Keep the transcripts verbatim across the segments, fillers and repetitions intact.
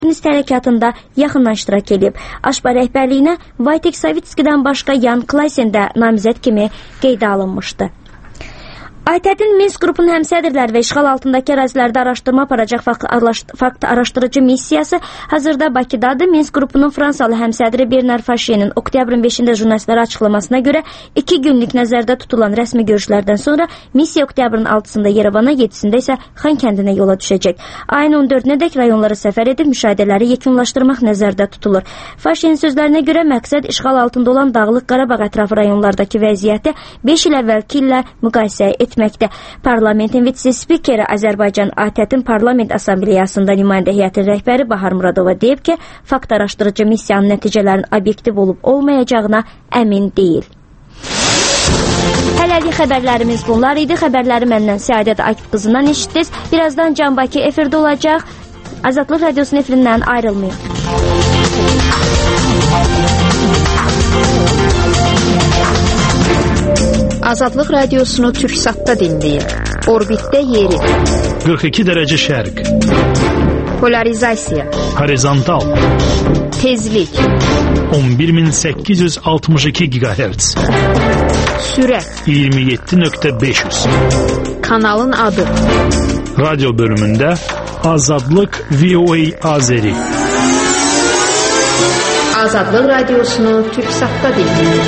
Feminist hərəkatında yaxından iştirak edib. Aşba rəhbərliyinə Wojtek Savitskidən başqa Jan Klasen də namizəd kimi qeydə alınmışdı. ATƏT-in Minsk qrupunun həmsədrləri və işğal altındakı ərazilərdə araşdırma aparacaq fakt araşdırıcı missiyası hazırda Bakıdadır. Minsk qrupunun Fransalı həmsədri Bernard Faşenin oktyabrın beşində jurnalistlərə açıqlamasına görə iki günlük nəzərdə tutulan rəsmi görüşlərdən sonra missiya oktyabrın altısında Yerevana, yedisində isə Xankəndinə yola düşəcək. Ayın on dördünədək rayonlara səfər edib müşahidələri yekunlaşdırmaq nəzərdə tutulur. Faşenin sözlərinə görə məqsəd işğal altında olan Dağlıq Qarabağ ətrafı rayonlardakı vəziyyəti beş il əvvəlki ilə müqayisə etməkdir. Parlamentin vitse-spikeri Azərbaycan ATƏT-in Parlament Assambleyasında nümayəndə heyətin rəhbəri Bahar Muradova deyib ki, fakt araşdırıcı missiyanın nəticələrinin obyektiv olub olmayacağına əmin deyil. Hələlik xəbərlərimiz bunlar idi. Xəbərləri məndən Səadət Akif qızından eşitdiniz. Birazdan Can Bakı efirdə olacaq. Azadlıq Radiosunun efirindən ayrılmayın. Azadlıq Radiosunu Türksatda dinləyin. Orbitdə yeri. qırx iki dərəcə şərq. Polarizasiya. Horizontal. Tezlik. on bir min səkkiz yüz altmış iki gigahertz. Sürət. iyirmi yeddi nöqtə beş yüz. Kanalın adı. Radyo bölümündə Azadlıq V O A Azeri. Azadlıq Radiosunu Türksatda dinləyin.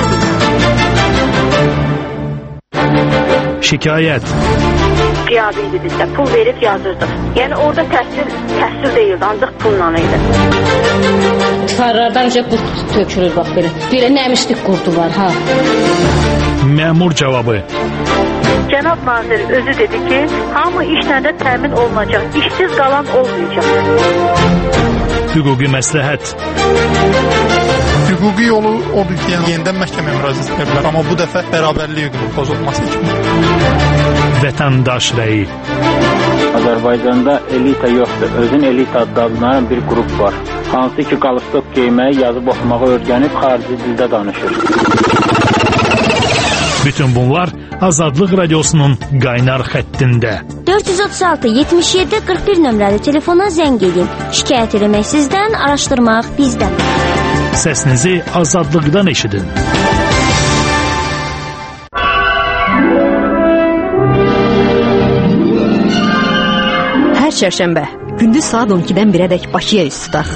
Şikayət. Qiyabiydi bizdə, pul verib yazırdıq. Yəni orada təhsil, təhsil deyildi, ancaq pulla idi. Tikarlardan önce qurt tökülür bax belə. Belə nəmişlik qurdu var ha. Məmur cavabı. Cənab nazir özü dedi ki, hamı işlə də təmin olunacaq, işsiz qalan olmayacaq. Hüquqi məsləhət. Hüquqi yolu odur ki, yəni yenidən məhkəməyə müraciət edə bilər, amma bu dəfə bərabərlik hüququnun pozulması kimi. Vətəndaş rəyi. Azərbaycanda elita yoxdur, özün elita adlanan bir qrup var. Hansı ki, qalstok geyməyi, yazıb oxumağı öyrənib xarici dildə danışır. Bütün bunlar Azadlıq Radiosunun qaynar xəttində. dörd yüz otuz altı yetmiş yeddi qırx bir nömrəli telefona zəng edin. Şikayət eləmək sizdən, araşdırmaq bizdən. Səsinizi Azadlıqdan eşidin. Hər çərşənbə gündüz saat on ikidən birədək Bakıya üst tutaq.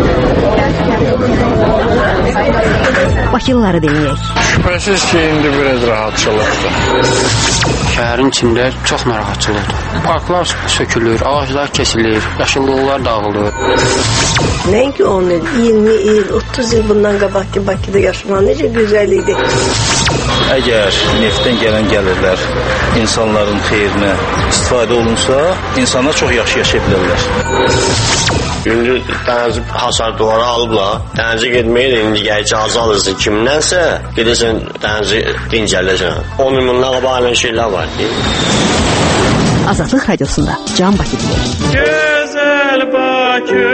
Bakılıları dinləyək. Şübhəsiz ki, indi biraz rahatçılıqdır. Şəhərin içində çox narahatçılıqdır. Parklar sökülür, ağaclar kesilir, yaşıllıqlar dağılır. Nəinki on il, iyirmi il, otuz il bundan qabaqki Bakıda yaşamaq necə gözəl idi. Əgər neftdən gələn gəlirlər insanların xeyrinə istifadə olunsa, insanlar çox yaxşı yaşaya bilərlər. İndi dənizci hasar duvara alıblar, dənizci getməyə də indi icazə alırsın kimdənsə, gedirsən dənizci dincəlirsən. on il bundan qabaq elə şeylər var ki. Azadlıq Radiosunda Can Bakı deyir. Gözəl Bakı.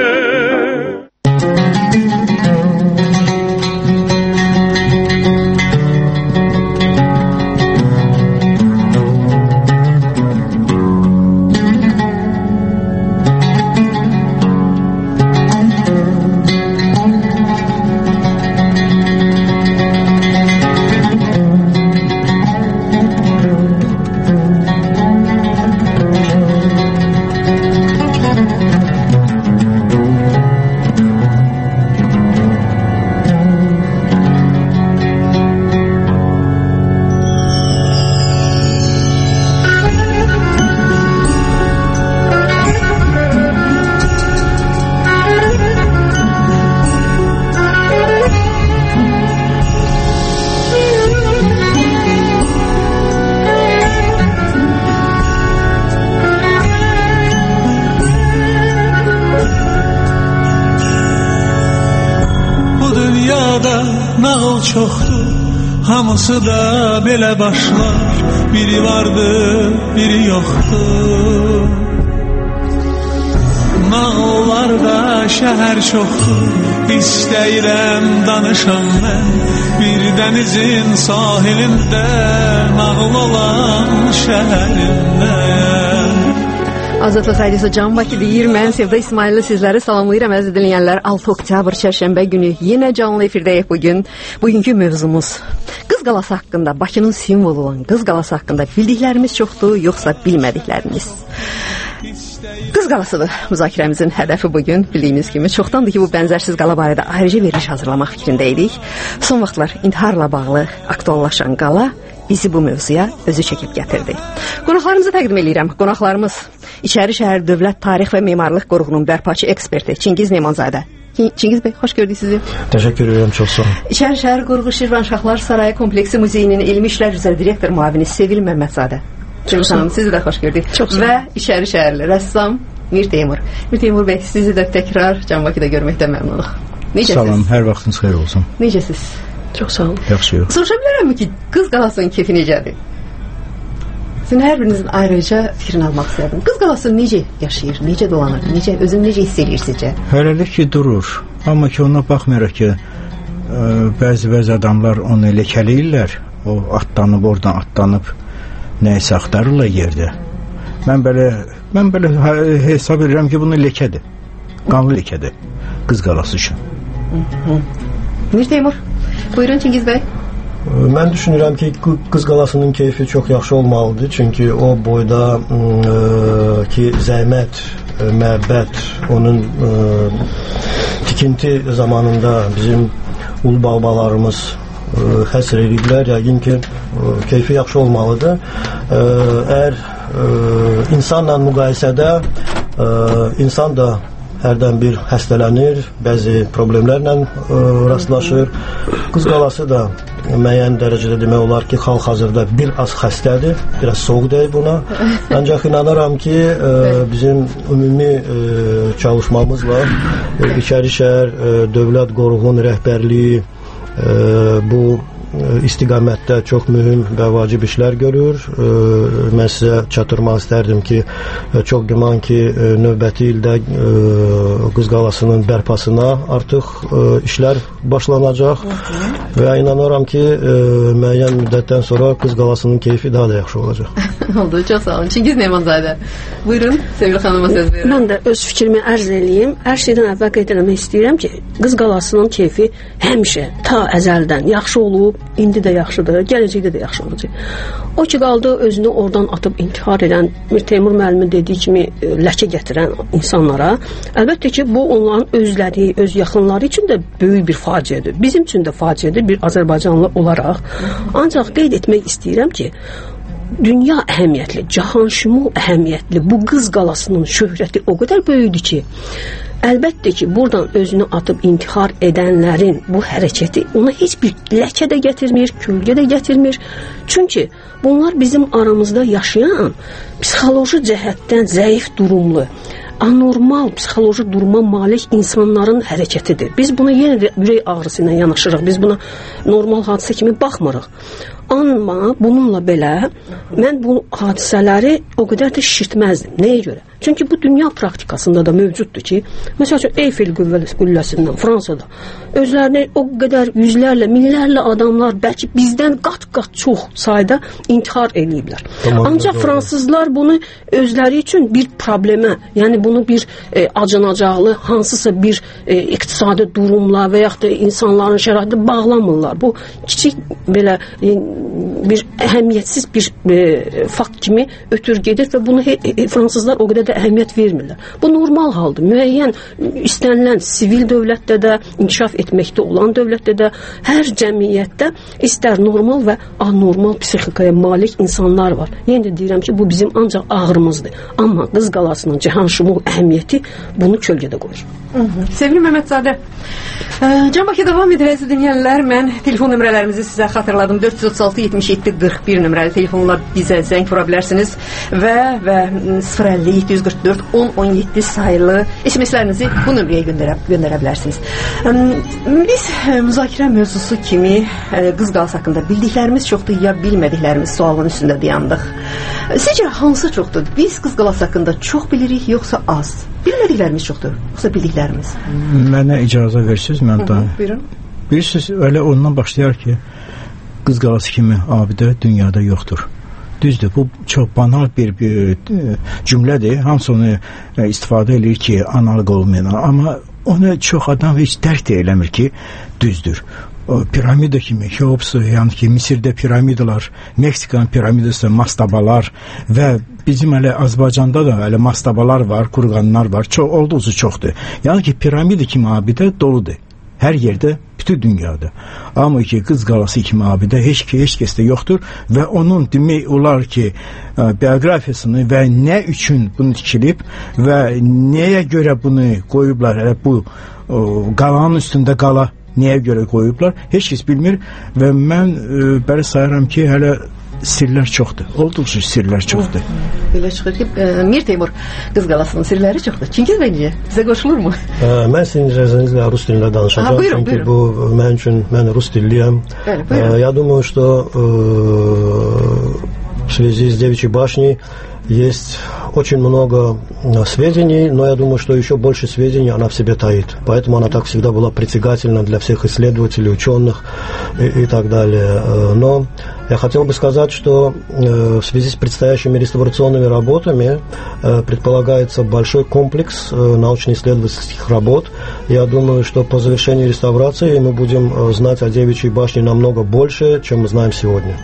Çoxdur, hamısı da belə başlar. Biri vardır, biri yoxdur. Nağıllarda şəhər çoxdur, istəyirəm danışam mən. Bir dənizin sahilində, nağıl olan şəhərində. Azadlıq Radiosu Can Bakı deyir. Mən Sevda İsmailli sizləri salamlayıram əziz dinləyənlər. altı oktyabr çərşənbə günü yenə canlı efirdəyik bugün. Bugünkü mövzumuz Qız Qalası haqqında, Bakının simvolu olan Qız Qalası haqqında bildiklərimiz çoxdur, yoxsa bilmədiklərimiz? Qız Qalasıdır müzakirəmizin hədəfi bugün. Bildiyimiz kimi çoxdandır ki, bu bənzərsiz qala barədə ayrıca veriliş hazırlamaq fikrindəydik. Son vaxtlar intiharla bağlı aktuallaşan qala bizi bu mövzuya özü çəkib gətirdi. Qonaqlarımızı təqdim edirəm. Qonaqlarımız İçəri şəhər Dövlət Tarix və Memarlıq Qoruğunun bərpaçı eksperti Çingiz Nemanzadə. Çingiz bəy, xoş gördük sizi. Təşəkkür edirəm, çox sağ olun. İçəri şəhər Qoruğu Şirvanşahlar Sarayı Kompleksi Muzeyinin elmi işlər üzrə direktor müavini Sevil Məmmədzadə. Çingiz xanım, sizi də xoş gördük. Çox sağ olun. Və İçəri şəhərli rəssam Mir Teymur. Mir Teymur bəy, sizi də təkrar Can Bakıda görməkdən məmnunuq. Necəsiz? Salam, hər vaxtınız xeyir olsun. Necəsiz? Çox sağ olun. Yaxşı yox. Soruşa bilərəmmi ki, Qız Qalasının keyfi necədir? Sizin hər birinizin ayrıca fikrini almaq istədim. Qız Qalası necə yaşayır, necə dolanır, necə, özünü necə hiss edir sizcə? Hələlik ki, durur. Amma ki, ona baxmayaraq ki, bəzi-bəzi adamlar onu lekələyirlər. O atlanıb, oradan atlanıb nəyisə axtarırlar yerdə. Mən belə, mən belə hesab edirəm ki, bunu lekədir. Qanlı lekədir. Qız Qalası üçün. Mir Teymur, buyurun Çingiz bəy. Mən düşünürəm ki, Qız Qalasının keyfi çox yaxşı olmalıdır. Çünki o boyda ə, ki, zəhmət, məhəbbət, onun ə, tikinti zamanında bizim ulu babalarımız ə, həsr ediblər. Yəqin ki, ə, keyfi yaxşı olmalıdır. Ə, əgər ə, insanla müqayisədə ə, insan da hərdən bir xəstələnir, bəzi problemlərlə ə, rastlaşır. Qız Qalası da müəyyən dərəcədə demək olar ki, hal-hazırda bir az xəstədir, biraz soğuk deyil buna. Ancaq inanıram ki, ə, bizim ümumi ə, çalışmamızla ə, İçəri şəhər ə, Dövlət Qoruğunun rəhbərliyi ə, bu istiqamətdə çox mühüm və vacib işlər görür. Mən sizə çatdırmaq istərdim ki, çox güman ki, növbəti ildə Qız Qalasının bərpasına artıq işlər başlanacaq və inanıram ki, müəyyən müddətdən sonra Qız Qalasının keyfi daha da yaxşı olacaq. Oldu, çox sağ olun. Çingiz Nemanzadə, buyurun, Sevil xanıma söz verirəm. Mən də öz fikrimi ərz eləyim. Hər şeydən əvvəl qeyd etmək istəyirəm ki, Qız Qalasının keyfi həmişə, ta əzəldən yaxşı olub, indi də yaxşıdır, gələcəkdə də yaxşı olacaq. O ki, qaldı özünü oradan atıb intihar edən, Mir Teymur müəllimin dediyi kimi ləkə gətirən insanlara, əlbəttə ki, bu onların özləri, öz yaxınları üçün də böyük bir faciədir. Bizim üçün də faciədir, bir Azərbaycanlı olaraq. Ancaq qeyd etmək istəyirəm ki, dünya əhəmiyyətli, cahanşumul əhəmiyyətli bu Qız Qalasının şöhrəti o qədər böyükdür ki, əlbəttə ki, buradan özünü atıb intihar edənlərin bu hərəkəti ona heç bir ləkə də gətirmir, kölgə də gətirmir. Çünki bunlar bizim aramızda yaşayan, psixoloji cəhətdən zəif durumlu, anormal psixoloji duruma malik insanların hərəkətidir. Biz buna yenə də ürək ağrısı ilə yanaşırıq. Biz buna normal hadisə kimi baxmırıq. Amma bununla belə mən bu hadisələri o qədər də şişirtməzdim. Nəyə görə? Çünki bu dünya praktikasında da mövcuddur ki, məsəl üçün Eyfel qülləsindən Fransada özlərini o qədər yüzlərlə, minlərlə adamlar bəlkə bizdən qat-qat çox sayda intihar eləyiblər. Tamam, Ancaq doğru. Fransızlar bunu özləri üçün bir problemə, yəni bunu bir e, acınacaqlı hansısa bir e, iqtisadi durumla və yaxud da insanların şəraiti bağlamırlar. Bu kiçik belə e, bir əhəmiyyətsiz bir e, fakt kimi ötür gedir və bunu he, he, fransızlar o qədər də əhəmiyyət vermirlər. Bu normal haldır. Müəyyən istənilən sivil dövlətdə də, inkişaf etməkdə olan dövlətdə də, hər cəmiyyətdə istər normal və anormal psixikaya malik insanlar var. Yenə də deyirəm ki, bu bizim ancaq ağrımızdır. Amma Qız Qalasının cahanşumul əhəmiyyəti bunu kölgədə qoyur. Sevgili Məmmədzadə, Can Bakı davam edir əziz dinləyənlər. Mən telefon nömrələrimizi sizə xatırladım. dörd yüz otuz altı yetmiş yeddi qırx bir nömrəli telefonlar bizə zəng vura bilərsiniz və və sıfır əlli yeddi yüz qırx dörd on on yeddi sayılı S M S-lərinizi bu nömrəyə göndərə, göndərə bilərsiniz. Biz müzakirə mövzusu kimi Qız Qalası haqqında bildiklərimiz çoxdur ya bilmədiklərimiz sualının üstündə dayandıq. Sizcə hansı çoxdur? Biz Qız Qalası haqqında çox bilirik yoxsa az? Bilmədiklərimiz çoxdur, yoxsa bildiklərimiz? Mənə icazə versiniz, mən də. Buyurun. Bilirsiniz, öyle ondan başlayar ki, Qız Qalası kimi abidə dünyada yoxdur. Düzdür, bu çox banal bir, bir cümlədir. Hamısı onu istifadə edir ki, analıq olmayan, amma onu çox adam heç dərk də eləmir ki, düzdür. O piramida kimi, Keopsu, yəni ki, Misirdə piramidalar, Meksikanın piramidası, mastabalar və bizim hələ Azərbaycanda da hələ mastabalar var, kurğanlar var, çox, olduqca çoxdur. Yəni ki, piramida kimi abidə doludur. Hər yerdə, bütün dünyada. Amma ki, Qız qalası kimi abidə heç ki, heç kəsdə yoxdur və onun demək olar ki, biografiyasını və nə üçün bunu tikilib və nəyə görə bunu qoyublar, hələ bu o, qalanın üstündə qala nəyə görə qoyublar, heç kəs bilmir və mən e, bəli sayıram ki, hələ sirlər çoxdur. Olduqca sirlər çoxdur. Belə çıxır ki, e, Mir Teymur, Qız qalasının sirləri çoxdur. Çingiz bəncə, sizə qoşulurmu? E, mən sizin icazənizlə rus dilində danışacağım. Aha, buyurun, çünki buyurun. bu mən üçün, mən rus dilliyəm. Bəli, buyurun. E, я думаю, что э, в связи с Девичьей башней есть очень много сведений, но я думаю, что еще больше сведений она в себе таит. Поэтому она так всегда была притягательна для всех исследователей, ученых и, и так далее. Но я хотел бы сказать, что в связи с предстоящими реставрационными работами предполагается большой комплекс научно-исследовательских работ. Я думаю, что по завершении реставрации мы будем знать о Девичьей башне намного больше, чем мы знаем сегодня.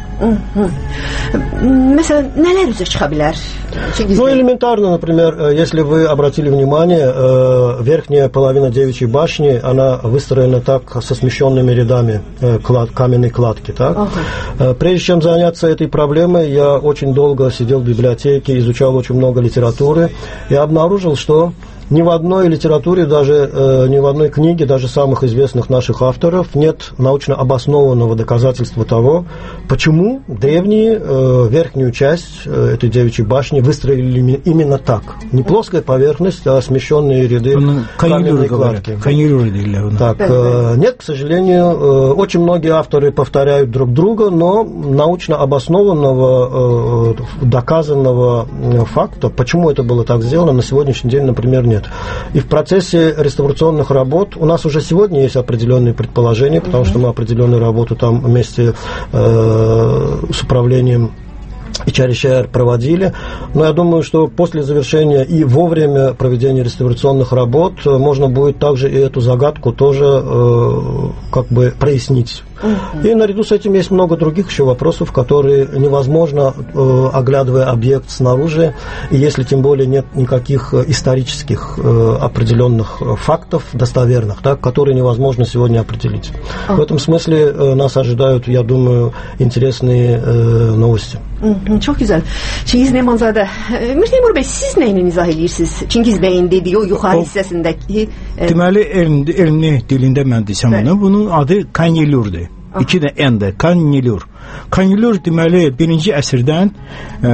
Mesela neler üzə çıxa bilər? Ну, элементарно, например, если вы обратили внимание, верхняя половина Девичьей башни, она выстроена так со смещенными рядами клад, каменной кладки. Так? Ага. Прежде чем заняться этой проблемой, я очень долго сидел в библиотеке, изучал очень много литературы и обнаружил, что ни в одной литературе, даже э, ни в одной книге, даже самых известных наших авторов, нет научно обоснованного доказательства того, почему древние э, верхнюю часть э, этой девичьей башни выстроили именно так. Не плоская поверхность, а смещенные ряды каменной кладки. Так, э, нет, к сожалению, э, очень многие авторы повторяют друг друга, но научно обоснованного, э, доказанного факта, почему это было так сделано, на сегодняшний день, например, нет. И в процессе реставрационных работ у нас уже сегодня есть определенные предположения, потому что мы определенную работу там вместе э, с управлением ИЧАР-ИЩАР проводили, но я думаю, что после завершения и во время проведения реставрационных работ можно будет также и эту загадку тоже э, как бы прояснить. Uh-huh. И наряду с этим есть много других еще вопросов, которые невозможно, э, оглядывая объект снаружи, и если тем более нет никаких исторических э, определенных фактов достоверных, так, которые невозможно сегодня определить. Uh-huh. В этом смысле э, нас ожидают, я думаю, интересные э, новости. Uh-huh. Çok güzel. Çingiz Nemanzadə, Mir Teymur bəy, siz nə ilə izah edirsiniz? Çingiz bəyin dediyi o yuxarı hissəsindəki... E... Deməli, elmli, elmli dilində mən desəm onu, bunun adı Kanyilurdur. Ah. İki də N-də, Kanyilur. Kanyilur deməli birinci əsrdən e,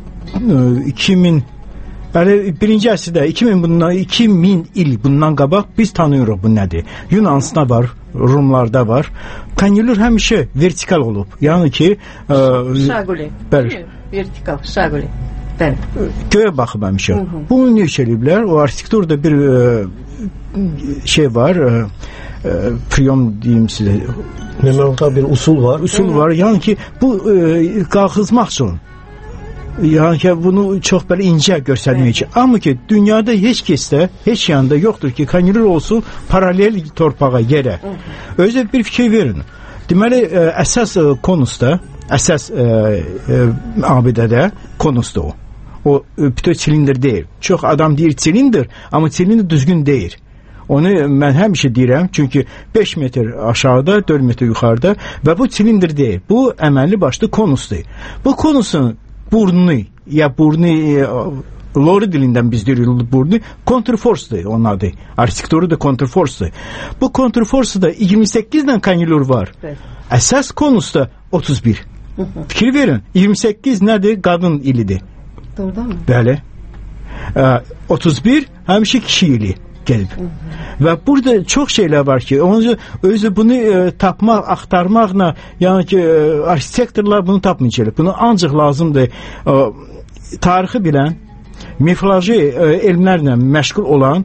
iki min Bəli, birinci əsrdə iki min bundan iki min il bundan qabaq biz tanıyırıq bu nədir. Yunanistan var, Rumlarda var. Kanyilur həmişə vertikal olub. Yəni ki, şaquli. Bəli. Vertikal, şaquli. Bəli. Göyə baxıb həmişə. Bunu nə eləyiblər? O arxitekturda bir e, şey var, e, e, priyom deyim sizə. Deməli, bir usul var. Usul var. Yəni ki, bu e, qalxızmaq üçün. Yəni ki, bunu çox belə incə göstərmək üçün. Amma ki, dünyada heç kəsdə, heç yanında yoxdur ki, Kanyilur olsun paralel torpağa, yerə. Özü bir fikir verin. Deməli, əsas konusda, əsas ə, ə, abidədə konusda o. O bütün silindir deyil. Çox adam deyir silindir, amma silindir düzgün deyil. Onu mən həmişə deyirəm, çünki beş metr aşağıda, dörd metr yuxarıda və bu silindir deyil. Bu əməlli başlı konusdur. Bu konusun burnu, ya burnu, e, lori dilindən biz deyirik burnu, kontrforce'dur onun adı. Arxitekturu da kontrforce'dur. Bu kontrforce'da iyirmi səkkizdən Kanyilur var. Evet. Əsas konusu da otuz bir. Fikir verin, iyirmi səkkiz nədir? Qadın ilidir. Doğrudan mı? Bəli. E, otuz bir həmişə kişi ili gəlib. Hı -hı. Və burada çox şeylər var ki, onun özü bunu e, tapmaq, axtarmaqla, yəni ki, e, arxitektorlar bunu tapmayacaqlar. Bunu ancaq lazımdır e, tarixi bilən, mifoloji e, elmlərlə məşğul olan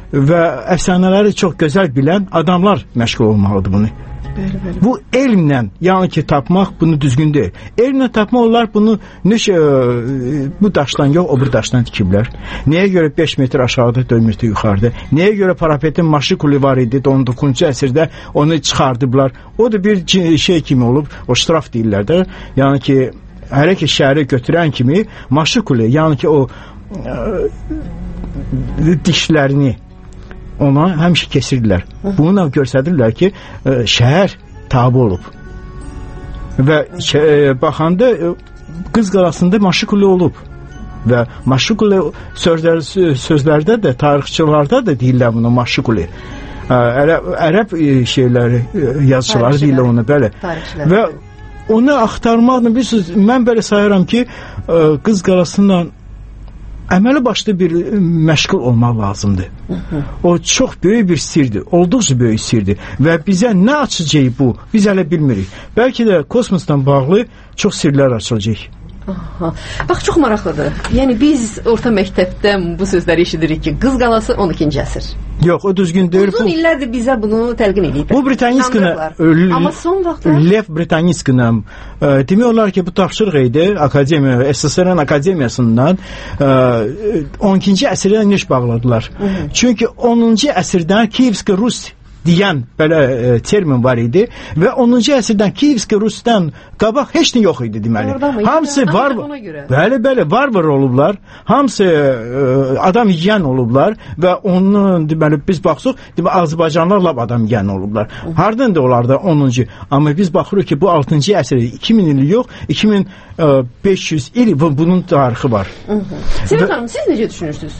və əfsanələri çox gözəl bilən adamlar məşğul olmalıdır bunu. Bəli, bəli. Bu elmlə, yəni ki, tapmaq bunu düzgün deyil. Elmlə tapmaq olar bunu nüş, e, bu daşdan yox, o bir daşdan tikiblər. Nəyə görə beş metr aşağıda, dörd metr yuxarıda? Nəyə görə parapetin maşikuli var idi, on doqquzuncu əsrdə onu çıxardıblar. O da bir şey kimi olub, o ştraf deyirlər də. Yəni ki, hələ ki şəhəri götürən kimi maşikuli, yəni ki o e, dişlərini ona həmişə kesirdilər. Bununla göstərirlər ki, e, şəhər tabi olub. Və e, baxanda e, Qız Qalasında maşikuli olub. Və maşikuli sözlər, sözlərdə də, tarixçilərdə də deyirlər buna maşikuli. Ərəb, ərəb şeyləri, yazıçıları deyirlər ona, bəli. Və onu axtarmaqla, bilirsiniz, mən belə sayıram ki, e, Qız Qalasından əməli başlı bir məşğul olmaq lazımdır. Hı -hı. O çox böyük bir sirdir, olduqca böyük sirdir və bizə nə açacaq bu, biz hələ bilmirik. Bəlkə də kosmosdan bağlı çox sirlər açılacaq. Aha. Bax, çox maraqlıdır. Yəni biz orta məktəbdən bu sözləri eşidirik ki, Qız Qalası on ikinci əsr. Yox, o düzgün deyil. Uzun illərdir bizə bunu təlqin edib. Bu Britanniskına, amma son vaxtlar Lev Britanniskına e, demək olar ki, bu tapşırıq idi akademiya, S S R-ın akademiyasından e, on ikinci əsrə niş bağladılar. Hı -hı. Çünki onuncu əsrdən Kiyevski Rus deyən belə e, termin var idi və onuncu əsrdən Kiyevski Rusdan qabaq heç nə yox idi deməli. Hamısı var. Bəli, bəli, var var olublar. Hamısı e, adam yeyən olublar və onun deməli biz baxsaq, deməli Azərbaycanlılar lap adam yeyən olublar. Hardan da olar da onuncu. Amma biz baxırıq ki, bu altıncı əsr, iki min il yox, iki min beş yüz il bunun tarixi var. Sevil xanım, siz necə düşünürsünüz?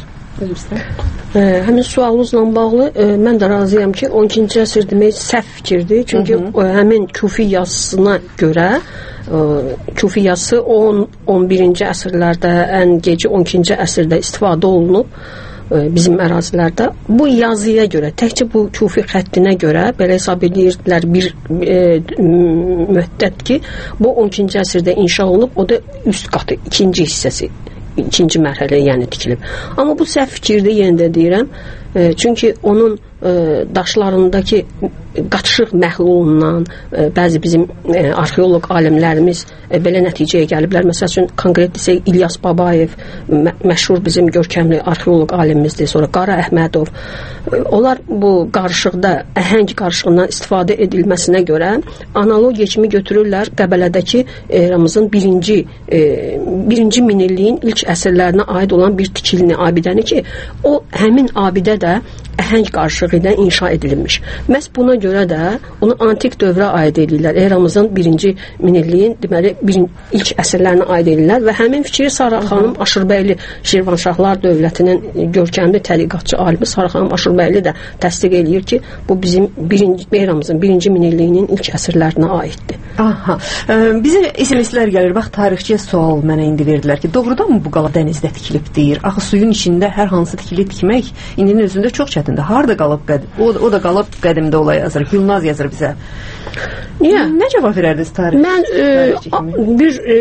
Ə, həmin sualınızla bağlı ə, mən də razıyam ki, on ikinci əsr demək səhv fikirdir. Çünki ə, həmin Kufi yazısına görə ə, Kufi yazısı on on birinci əsrlərdə, ən gecə on ikinci əsrdə istifadə olunub ə, bizim ərazilərdə. Bu yazıya görə, təkcə bu Kufi xəttinə görə belə hesab edirdilər bir ə, müddət ki, bu on ikinci əsrdə inşa olunub, o da üst qatı, ikinci hissəsi, ikinci mərhələ yəni tikilib. Amma bu səhv fikirdir, yenə də deyirəm. E, çünki onun e, daşlarındakı qaçışıq məhlulundan e, bəzi bizim e, arxeoloq alimlərimiz e, belə nəticəyə gəliblər. Məsəl üçün, konkret desək, İlyas Babayev mə məşhur bizim görkəmli arxeoloq alimimizdir. Sonra Qara Əhmədov. E, onlar bu qarışıqda əhəng qarışığından istifadə edilməsinə görə analogiya kimi götürürlər Qəbələdəki eramızın birinci e, birinci minilliyin ilk əsrlərinə aid olan bir tikilini, abidəni ki, o həmin abidə də əhəng qarışığı ilə inşa edilmiş. Məhz buna görə də onu antik dövrə aid edirlər. Eramızın birinci minilliyin deməli birin, ilk əsrlərinə aid edirlər və həmin fikri Sara xanım Aşırbəyli Şirvanşahlar dövlətinin görkəmli təriqatçı alimi Sara xanım Aşırbəyli də təsdiq eləyir ki, bu bizim birinci eramızın birinci minilliyinin ilk əsrlərinə aiddir. Aha. Ee, bizə S M S-lər gəlir. Bax, tarixçiyə sual mənə indi verdilər ki, doğrudanmı bu qala dənizdə tikilib deyir? Axı suyun içində hər hansı tikili tikmək indinin özündə çox çətindir. Harda qalıb qədim? O, o da qalıb qədimdə olay yazır. Gülnaz yazır bizə. Niyə? Nə cavab verərdiniz tarix? Mən e, bir e,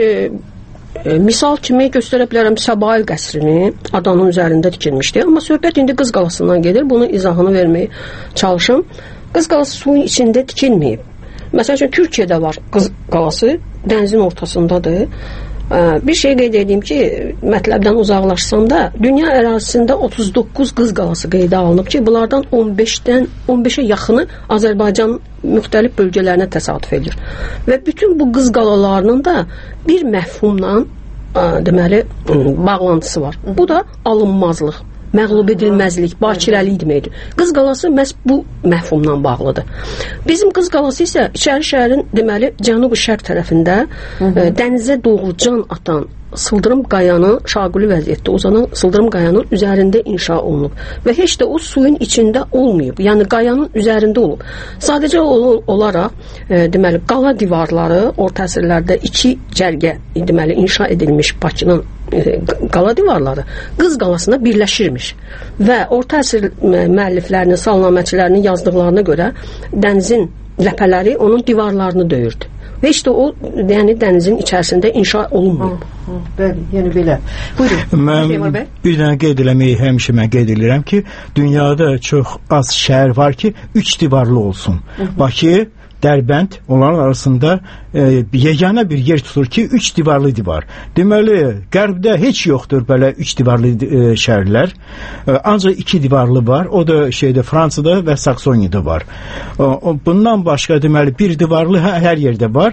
e, misal kimi göstərə bilərəm Səbail qəsrini. Adanın üzərində tikilmişdi. Amma söhbət indi Qız Qalasından gedir. Bunun izahını verməyə çalışım. Qız Qalası suyun içində tikilməyib. Məsəl üçün, Türkiyədə var Qız Qalası, dənizin ortasındadır. Bir şey qeyd edeyim ki, mətləbdən uzaqlaşsam da, dünya ərazisində otuz doqquz Qız Qalası qeydə alınıb ki, bunlardan on beşdən on beşə yaxını Azərbaycan müxtəlif bölgələrinə təsadüf edir. Və bütün bu Qız Qalalarının da bir məfhumla deməli bağlantısı var. Bu da alınmazlıq, məğlub edilməzlik, bakirəlik deməkdir. Qız Qalası məhz bu məfhumla bağlıdır. Bizim Qız Qalası isə içəri şəhərin deməli cənub-şərq tərəfində Hı -hı. E, dənizə doğru can atan sıldırım qayanın, şaquli vəziyyətdə uzanan sıldırım qayanın üzərində inşa olunub və heç də o suyun içində olmayıb. Yəni qayanın üzərində olub. Sadəcə ol olaraq e, deməli qala divarları orta əsrlərdə iki cərgə deməli inşa edilmiş Bakının e, qala divarları Qız Qalasına birləşirmiş və orta əsr müəlliflərinin, salnaməçilərinin yazdıqlarına görə dənizin ləpələri onun divarlarını döyürdü. Və işte o, yəni dənizin içərisində inşa olunmayıb. Hı, hı, bəli, yəni belə. Buyurun. Mən bir dənə qeyd eləməyi həmişə mən qeyd edirəm ki, dünyada çox az şəhər var ki, üç divarlı olsun. Hı -hı. Bakı, Dərbənd, onların arasında e, yeganə bir yer tutur ki, üç divarlı divar. Deməli, qərbdə heç yoxdur belə üç divarlı e, şəhərlər. E, ancaq iki divarlı var. O da şeydə Fransada və Saksoniyada var. O, o, bundan başqa deməli bir divarlı hər, hər yerdə var.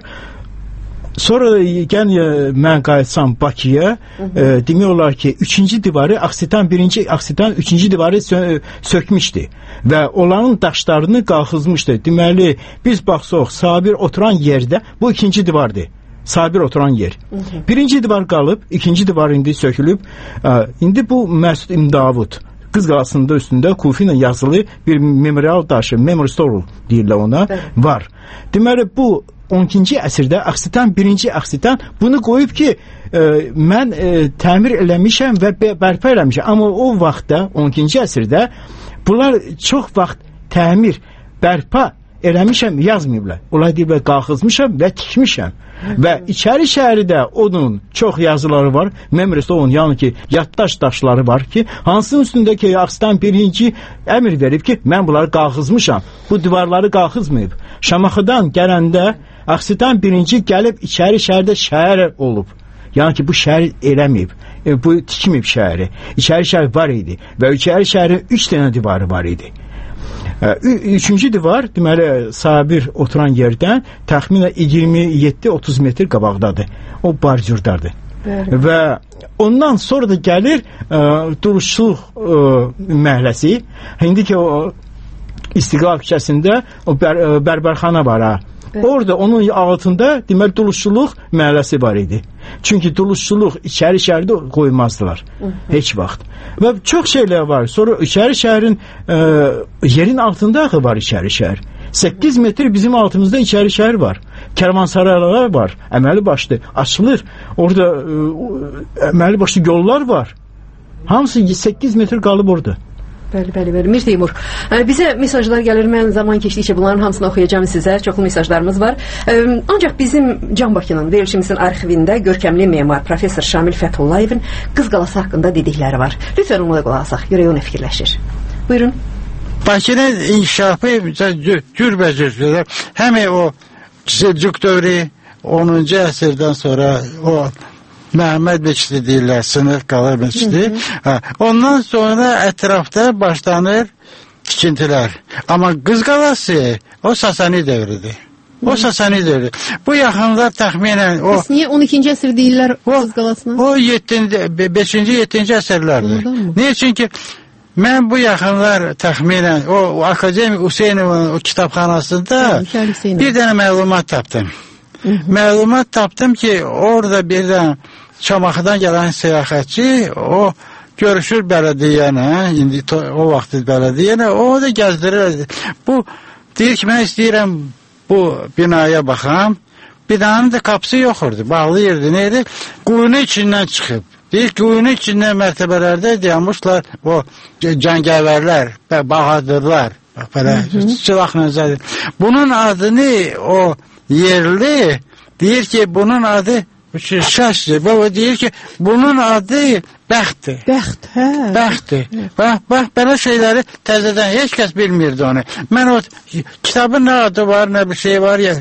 Sonra yəni mən qayıtsam Bakıya, e, demək olar ki, üçüncü divarı Aksitan, birinci Aksitan üçüncü divarı sö sökmüşdü və onların daşlarını qalxızmışdı. Deməli, biz baxsaq, Sabir oturan yerdə, bu ikinci divardır. Sabir oturan yer. Hı -hı. Birinci divar qalıb, ikinci divar indi sökülüb. E, indi bu Məsud İbn Davud Qız Qalasında üstündə Kufi ilə yazılı bir memorial daşı, memory stone deyirlər ona, evet. Var. Deməli, bu on ikinci əsrdə Aksitan, birinci Aksitan bunu qoyub ki, e, mən e, təmir eləmişəm və bərpa eləmişəm. Amma o vaxtda, on ikinci əsrdə bunlar çox vaxt təmir, bərpa eləmişəm yazmayıblar. Onlar deyiblər, qalxızmışam və tikmişəm. Və içəri şəhərdə onun çox yazıları var. Memory stone, yəni ki, yaddaş daşları var ki, hansının üstündəki Aksitan birinci əmr verib ki, mən bunları qalxızmışam. Bu divarları qalxızmayıb. Şamaxıdan gələndə Aksitan birinci gəlib içəri şəhərdə şəhər olub. Yəni ki, bu şəhər eləməyib. E, bu tikməyib şəhəri. İçəri şəhər var idi. Və içəri şəhərin üç dənə divarı var idi. E, üçüncü divar, deməli, Sabir oturan yerdən təxminən iyirmi yeddi otuz metr qabaqdadır. O barjurdadır. Və ondan sonra da gəlir e, Duruşluq e, məhəlləsi. İndi ki, o İstiqlal küçəsində o bər, e, bərbərxana var ha. Evet. Orada onun altında deməli duluzçuluq məhəlləsi var idi. Çünki duluzçuluq içəri şəhərdə qoymazdılar. Hı -hı. Heç vaxt. Və çox şeylər var. Sonra içəri şəhərin e, yerin altında axı var içəri şəhər. səkkiz metr bizim altımızda içəri şəhər var. Kərvansaraylar var. Əməli başlı açılır. Orada e, əməli başlı yollar var. Hamısı səkkiz metr qalıb orada. Bəli, bəli, bəli. Mir Teymur. Bizə mesajlar gəlir. Mən zaman keçdikcə bunların hamısını oxuyacağım sizə. Çoxlu mesajlarımız var. Ancaq bizim Can Bakının verilişimizin arxivində görkəmli memar professor Şamil Fətullayevin Qız Qalası haqqında dedikləri var. Lütfən ona da qulaq asaq. Görək o nə fikirləşir. Buyurun. Bakının inkişafı cürbəcürdür. Həm o Səlcuq dövrü onuncu əsrdən sonra o Məhəmməd Meçidi deyirlər, sınır qalır meçidi. Ondan sonra ətrafda başlanır tikintilər. Amma Qız Qalası o Sasani dövrüdür. O Sasani dövrü. Bu yaxınlar təxminən o... Bəs niyə on ikinci əsr deyirlər Qız Qalasına? O beşinci yeddinci əsrlərdir. Niyə? Çünki mən bu yaxınlar təxminən o Akademik Hüseynovun o kitabxanasında bir dənə məlumat tapdım. Hı -hı. Məlumat tapdım ki, orada birdən Şamaxıdan gələn səyahətçi o görüşür bələdiyyənə, indi o vaxt bələdiyyənə, o da gəzdirir. Bu deyir ki, mən istəyirəm bu binaya baxam. Binanın da qapısı yoxurdu, bağlıyırdı. Neydi? Quyunun içindən çıxıb. Deyir ki, quyunun içindən mərtəbələrdə dayanmışlar o cəngəvərlər, bahadırlar, belə silahla zədir. Bunun adını o yerli deyir ki, bunun adı şaşdır. Baba deyir ki, bunun adı bəxtdir. Bəxt, hə. Bəxtdir. Bax, bax, belə şeyləri təzədən heç kəs bilmirdi onu. Mən o kitabın nə adı var, nə bir şey var ya.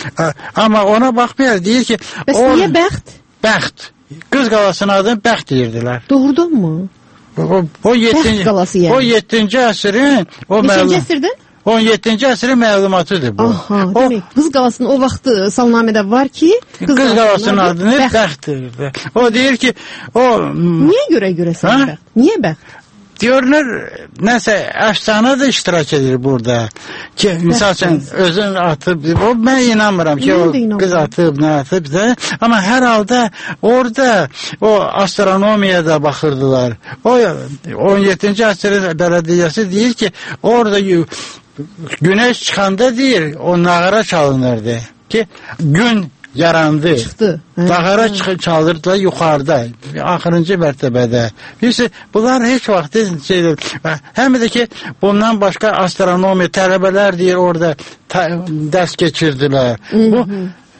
Amma ona baxmayar, deyir ki... Bəs niyə bəxt? Bəxt. Qız Qalasının adını bəxt deyirdilər. Doğrudan mı? O, o yeddinci, bəxt qalası yəni. O yeddinci əsrin... Neçinci əsrdə? on yeddinci əsrin məlumatıdır bu. Aha, o, demək, Qız Qalasının o vaxtı salnamədə var ki, Qız, Qız Qalasının adını bəxt deyirlər. O deyir ki, o... Niyə görə görəsən bəxt? Niyə bəxt? Görünür, nəsə, əfsanə da iştirak edir burada. Ki, misal üçün, özün atıb, o, mən inanmıram ki, o qız atıb, nə atıb, də. Amma hər halda orada o astronomiyada baxırdılar. O, on yeddinci əsrin bələdiyyəsi deyir ki, orada güneş çıxanda deyir, o nağara çalınırdı ki, gün yarandı. Çıxdı. Nağara çıxıb çalırdılar yuxarıda, axırıncı mərtəbədə. Bilirsiniz, bunlar heç vaxt şeydir. Həm də ki, bundan başqa astronomiya tələbələr deyir, orada dərs keçirdilər. Bu,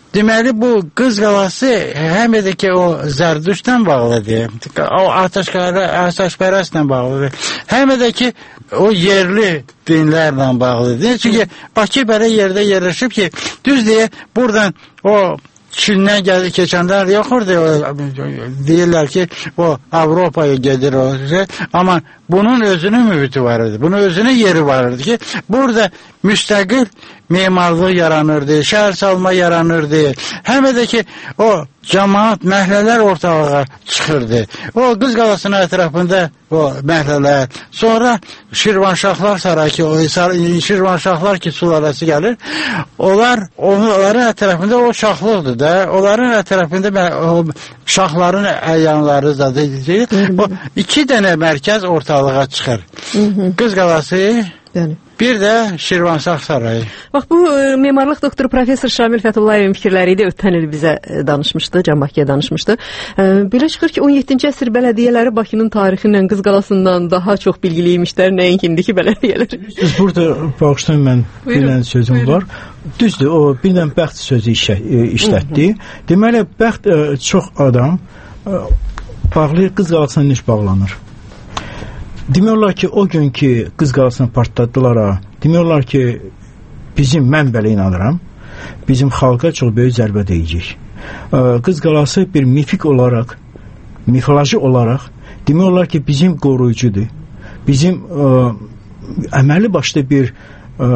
deməli bu Qız Qalası həm də ki o Zərdüştlə bağlıdır, o atəşpərəstlə bağlıdır, həm də ki o yerli dinlərlə bağlıdır. Çünki Bakı belə yerdə yerləşib ki, düz deyə buradan o Çindən gəldi keçənlər yoxurdu, deyirlər ki o Avropaya gedir o şey, amma bunun özünün mühiti var idi, bunun özünün yeri var idi ki, burada müstəqil memarlıq yaranırdı, şəhər salma yaranırdı, həm də ki o cəmaat, məhəllələr ortalığa çıxırdı. O Qız Qalasının ətrafında o məhəllələr, sonra Şirvanşahlar Sarayı ki, o Şirvanşahlar ki sularası gəlir, onlar, onların ətrafında o şahlıqdır da, onların ətrafında o şahların əyanları zaten, o iki dənə mərkəz ortalığa çıxır. Qız Qalası, bir də Şirvanşah Sarayı. Bax, bu memarlıq doktoru professor Şamil Fətullayevin fikirləri idi, ötən il bizə danışmışdı, Can Bakıya danışmışdı. Belə çıxır ki, on yeddinci əsr bələdiyyələri Bakının tarixi ilə Qız Qalasından daha çox bilgiliymişlər, nəinki indiki bələdiyyələr. Siz burada bağışlayın, mən bir dənə sözüm var. Düzdür, o bir dənə bəxt sözü işlətdi. Deməli, bəxt çox adam bağlayır, Qız Qalasına iş bağlanır. Demiyorlar ki o günkü Qız Qalasını partladılar ha. Demiyorlar ki bizim, mən belə inanıram, bizim xalqa çox böyük zərbə deyəcək. Qız Qalası bir mifik olaraq, mifoloji olaraq demiyorlar ki bizim qoruyucudur. Bizim ə, əməli başlı bir ə,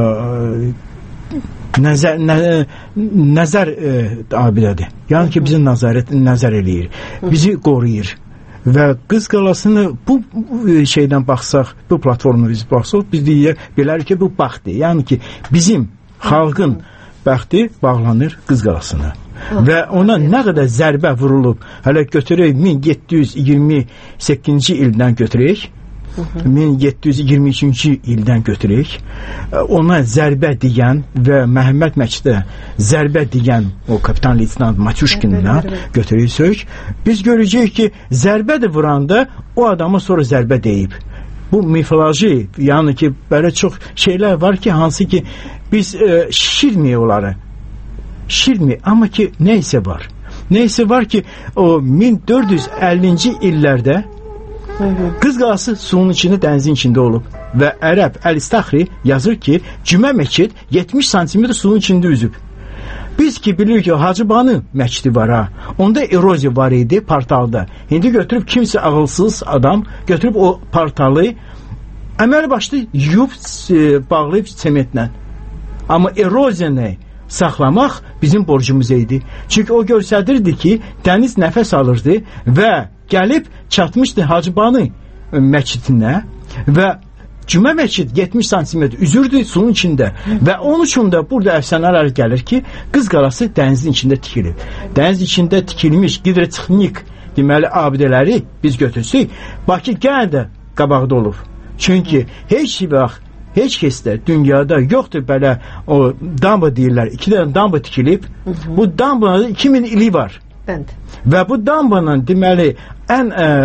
nəzər, nə, nəzər ə, abidədir. Yəni ki bizim nəzarət, nəzər eləyir. Bizi qoruyur. Və Qız Qalasını bu şeydən baxsaq, bu platformu biz baxsaq, biz deyək, belərik ki, bu baxtdır. Yəni ki, bizim xalqın bəxti bağlanır Qız Qalasına. Və ona nə qədər zərbə vurulub, hələ götürək min yeddi yüz iyirmi səkkizinci ildən götürək, min yeddi yüz iyirmi üçüncü ildən götürək, ona zərbə deyən və Məhəmməd Məkidə zərbə deyən o kapitan leytenant Matyuşkinlə götürürsək, biz görəcəyik ki, zərbə də vuranda o adama sonra zərbə deyib. Bu mifoloji, yəni ki, belə çox şeylər var ki, hansı ki, biz e, şişirməyik onları. Şişirməyik, amma ki, neysə var. Neysə var ki, o min dörd yüz əllinci illərdə Qız Qalası suyun içində, dənizin içində olub və ərəb Əl-İstaxri yazır ki, Cümə Məkid yetmiş santimetr suyun içində üzüb. Biz ki bilirik ki, Hacıbanı məkidi var ha, onda eroziya var idi portalda. İndi götürüb kimsə ağılsız adam götürüb o portalı əməli başlı yuyub e, bağlayıb sementlə. Amma eroziyanı saxlamaq bizim borcumuz idi. Çünki o göstərirdi ki, dəniz nəfəs alırdı və gəlib çatmışdı Hacıbanı məkidinə və Cümə Məkid yetmiş santimetr üzürdü suyun içində və onun üçün də burada əfsanələr gəlir ki, Qız Qalası dənizin içində tikilib. Dəniz içində tikilmiş qidrotexnik deməli abidələri biz götürsək, Bakı gənə də qabaqda olur. Çünki heç vaxt heç kəsdə dünyada yoxdur belə o damba deyirlər, iki dənə damba tikilib. Hı -hı. Bu dambanın iki min ili var. Bənd. Və bu dambanın deməli ən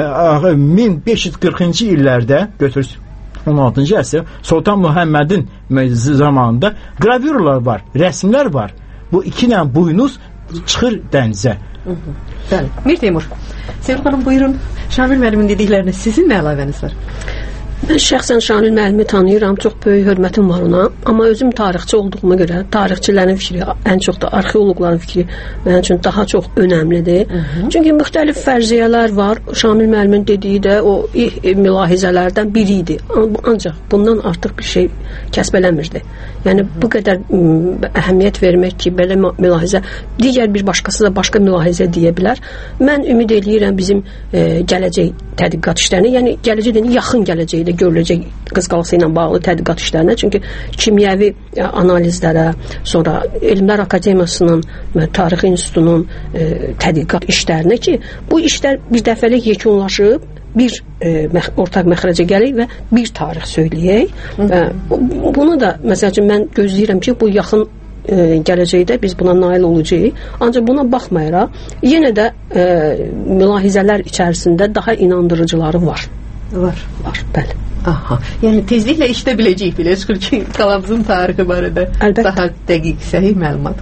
ə, min beş yüz qırxıncı illərdə götürsün on altıncı əsr Sultan Muhammedin zamanında gravürlər var, rəsmlər var. Bu iki dənə buynuz çıxır dənizə. Bəli. Mir Teymur, Sevil xanım buyurun. Şamil müəllimin dediklərinə sizin nə əlavəniz var? Mən şəxsən Şamil müəllimi tanıyıram, çox böyük hörmətim var ona, amma özüm tarixçi olduğuma görə tarixçilərin fikri, ən çox da arxeoloqların fikri mənim üçün daha çox önəmlidir. Hı -hı. Çünki müxtəlif fərziyyələr var. Şamil müəllimin dediyi də o mülahizələrdən biri idi. Ancaq bundan artıq bir şey kəsb eləmirdi. Yəni bu qədər əhəmiyyət vermək ki, belə mülahizə, digər bir başqası da başqa mülahizə deyə bilər. Mən ümid eləyirəm bizim e, gələcək tədqiqat işlərini, yəni gələcək yaxın gələcəkdə görüləcək Qız Qalası ilə bağlı tədqiqat işlərinə, çünki kimyəvi analizlərə, sonra Elmlər Akademiyasının, Tarix İnstitutunun e, tədqiqat işlərinə ki, bu işlər bir dəfəlik yekunlaşıb, bir e, məx ortaq məxrəcə gəlir və bir tarix söyləyək. Və bunu da məsəl üçün mən gözləyirəm ki, bu yaxın e, gələcəkdə biz buna nail olacağıq. Ancaq buna baxmayaraq, yenə də e, mülahizələr içərisində daha inandırıcıları var. Var. Var, bəli. Aha. Yəni tezliklə işdə biləcəyik, belə çıxır ki, qalamızın tarixi barədə Əlbəttə. Daha dəqiq, səhih məlumat.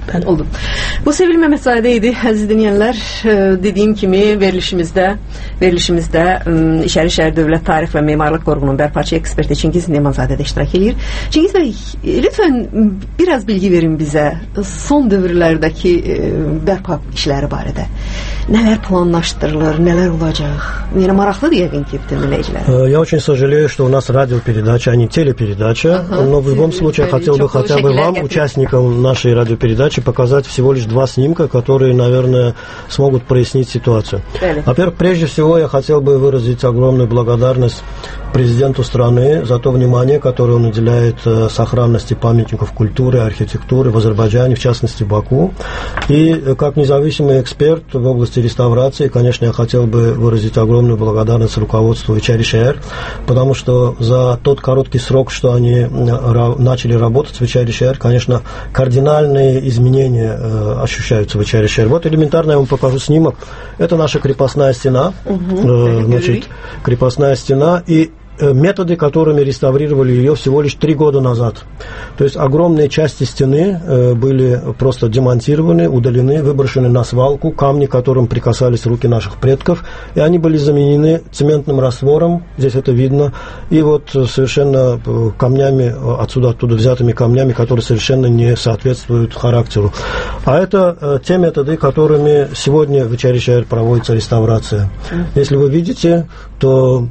Bəli. Oldu. Bu Sevil Məmmədzadə idi, əziz dinləyənlər. Dediyim kimi verilişimizdə verilişimizdə İçəri şəhər Dövlət Tarix və Memarlıq Qoruğunun bərpaçı eksperti Çingiz Nemanzadə də iştirak edir. Çingiz bəy, lütfən biraz bilgi verin bizə son dövrlərdəki bərpa işləri barədə. Nələr planlaşdırılır, nələr olacaq? Yəni maraqlıdır yəqin ki, dinləyicilər. Я очень сожалею, что у нас радиопередача, а не телепередача, ага. но в любом случае хотел бы хотя бы вам, участникам нашей радиопередачи, показать всего лишь два снимка, которые, наверное, смогут прояснить ситуацию. Во-первых, прежде всего я хотел бы выразить огромную благодарность президенту страны за то внимание, которое он уделяет сохранности памятников культуры, архитектуры в Азербайджане, в частности в Баку. И как независимый эксперт в области реставрации, конечно, я хотел бы выразить огромную благодарность руководству Ичари-Шәһәр, потому что за тот короткий срок, что они начали работать в Ичари-Шәһәр, конечно, кардинальные изменения ощущаются в Ичари-Шәһәр. Вот элементарно я вам покажу снимок. Это наша крепостная стена, угу. значит, крепостная стена, и методы, которыми реставрировали ее всего лишь три года назад. То есть огромные части стены были просто демонтированы, удалены, выброшены на свалку, камни, к которым прикасались руки наших предков, и они были заменены цементным раствором, здесь это видно, и вот совершенно камнями, отсюда, оттуда взятыми камнями, которые совершенно не соответствуют характеру. А это те методы, которыми сегодня в Ичари-Шәһәр проводится реставрация. Если вы видите, то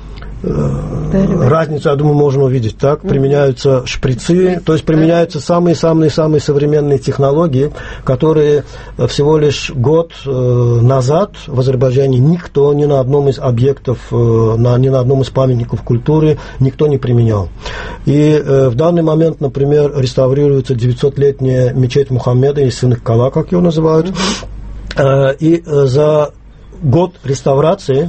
разницу, я думаю, можно увидеть. Так, применяются шприцы, то есть применяются самые-самые-самые современные технологии, которые всего лишь год назад в Азербайджане никто ни на одном из объектов, ни на одном из памятников культуры никто не применял. И в данный момент, например, реставрируется девятисотлетняя мечеть Мухаммеда, и сын Кала, как его называют. И за год реставрации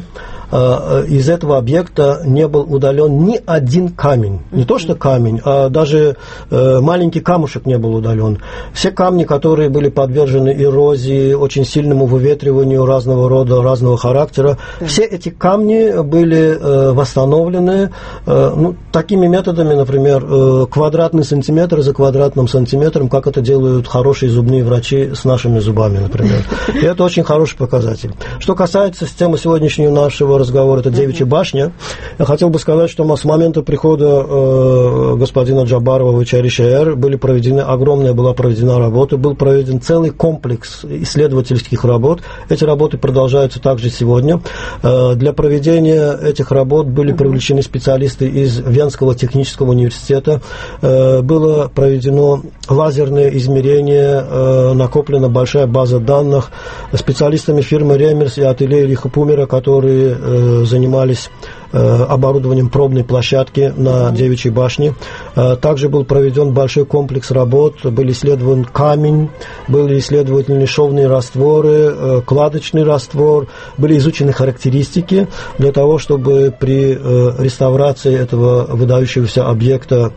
из этого объекта не был удален ни один камень. Не то что камень, а даже маленький камушек не был удален. Все камни, которые были подвержены эрозии, очень сильному выветриванию разного рода, разного характера, да. все эти камни были восстановлены ну, такими методами, например, квадратный сантиметр за квадратным сантиметром, как это делают хорошие зубные врачи с нашими зубами, например. И это очень хороший показатель. Что касается темы сегодняшнего нашего разговор, это Девичья башня. Я хотел бы сказать, что с момента прихода э, господина Джабарова в Ичари-Шәһәр были проведены, огромная была проведена работа, был проведен целый комплекс исследовательских работ. Эти работы продолжаются также сегодня. Э, для проведения этих работ были привлечены специалисты из Венского технического университета. Э, было проведено лазерное измерение, э, накоплена большая база данных специалистами фирмы Ремерс и ателье Риха Пумера, которые занимались оборудованием пробной площадки на Девичьей башне. Также был проведен большой комплекс работ, был исследован камень, были исследованы шовные растворы, кладочный раствор, были изучены характеристики для того, чтобы при реставрации этого выдающегося объекта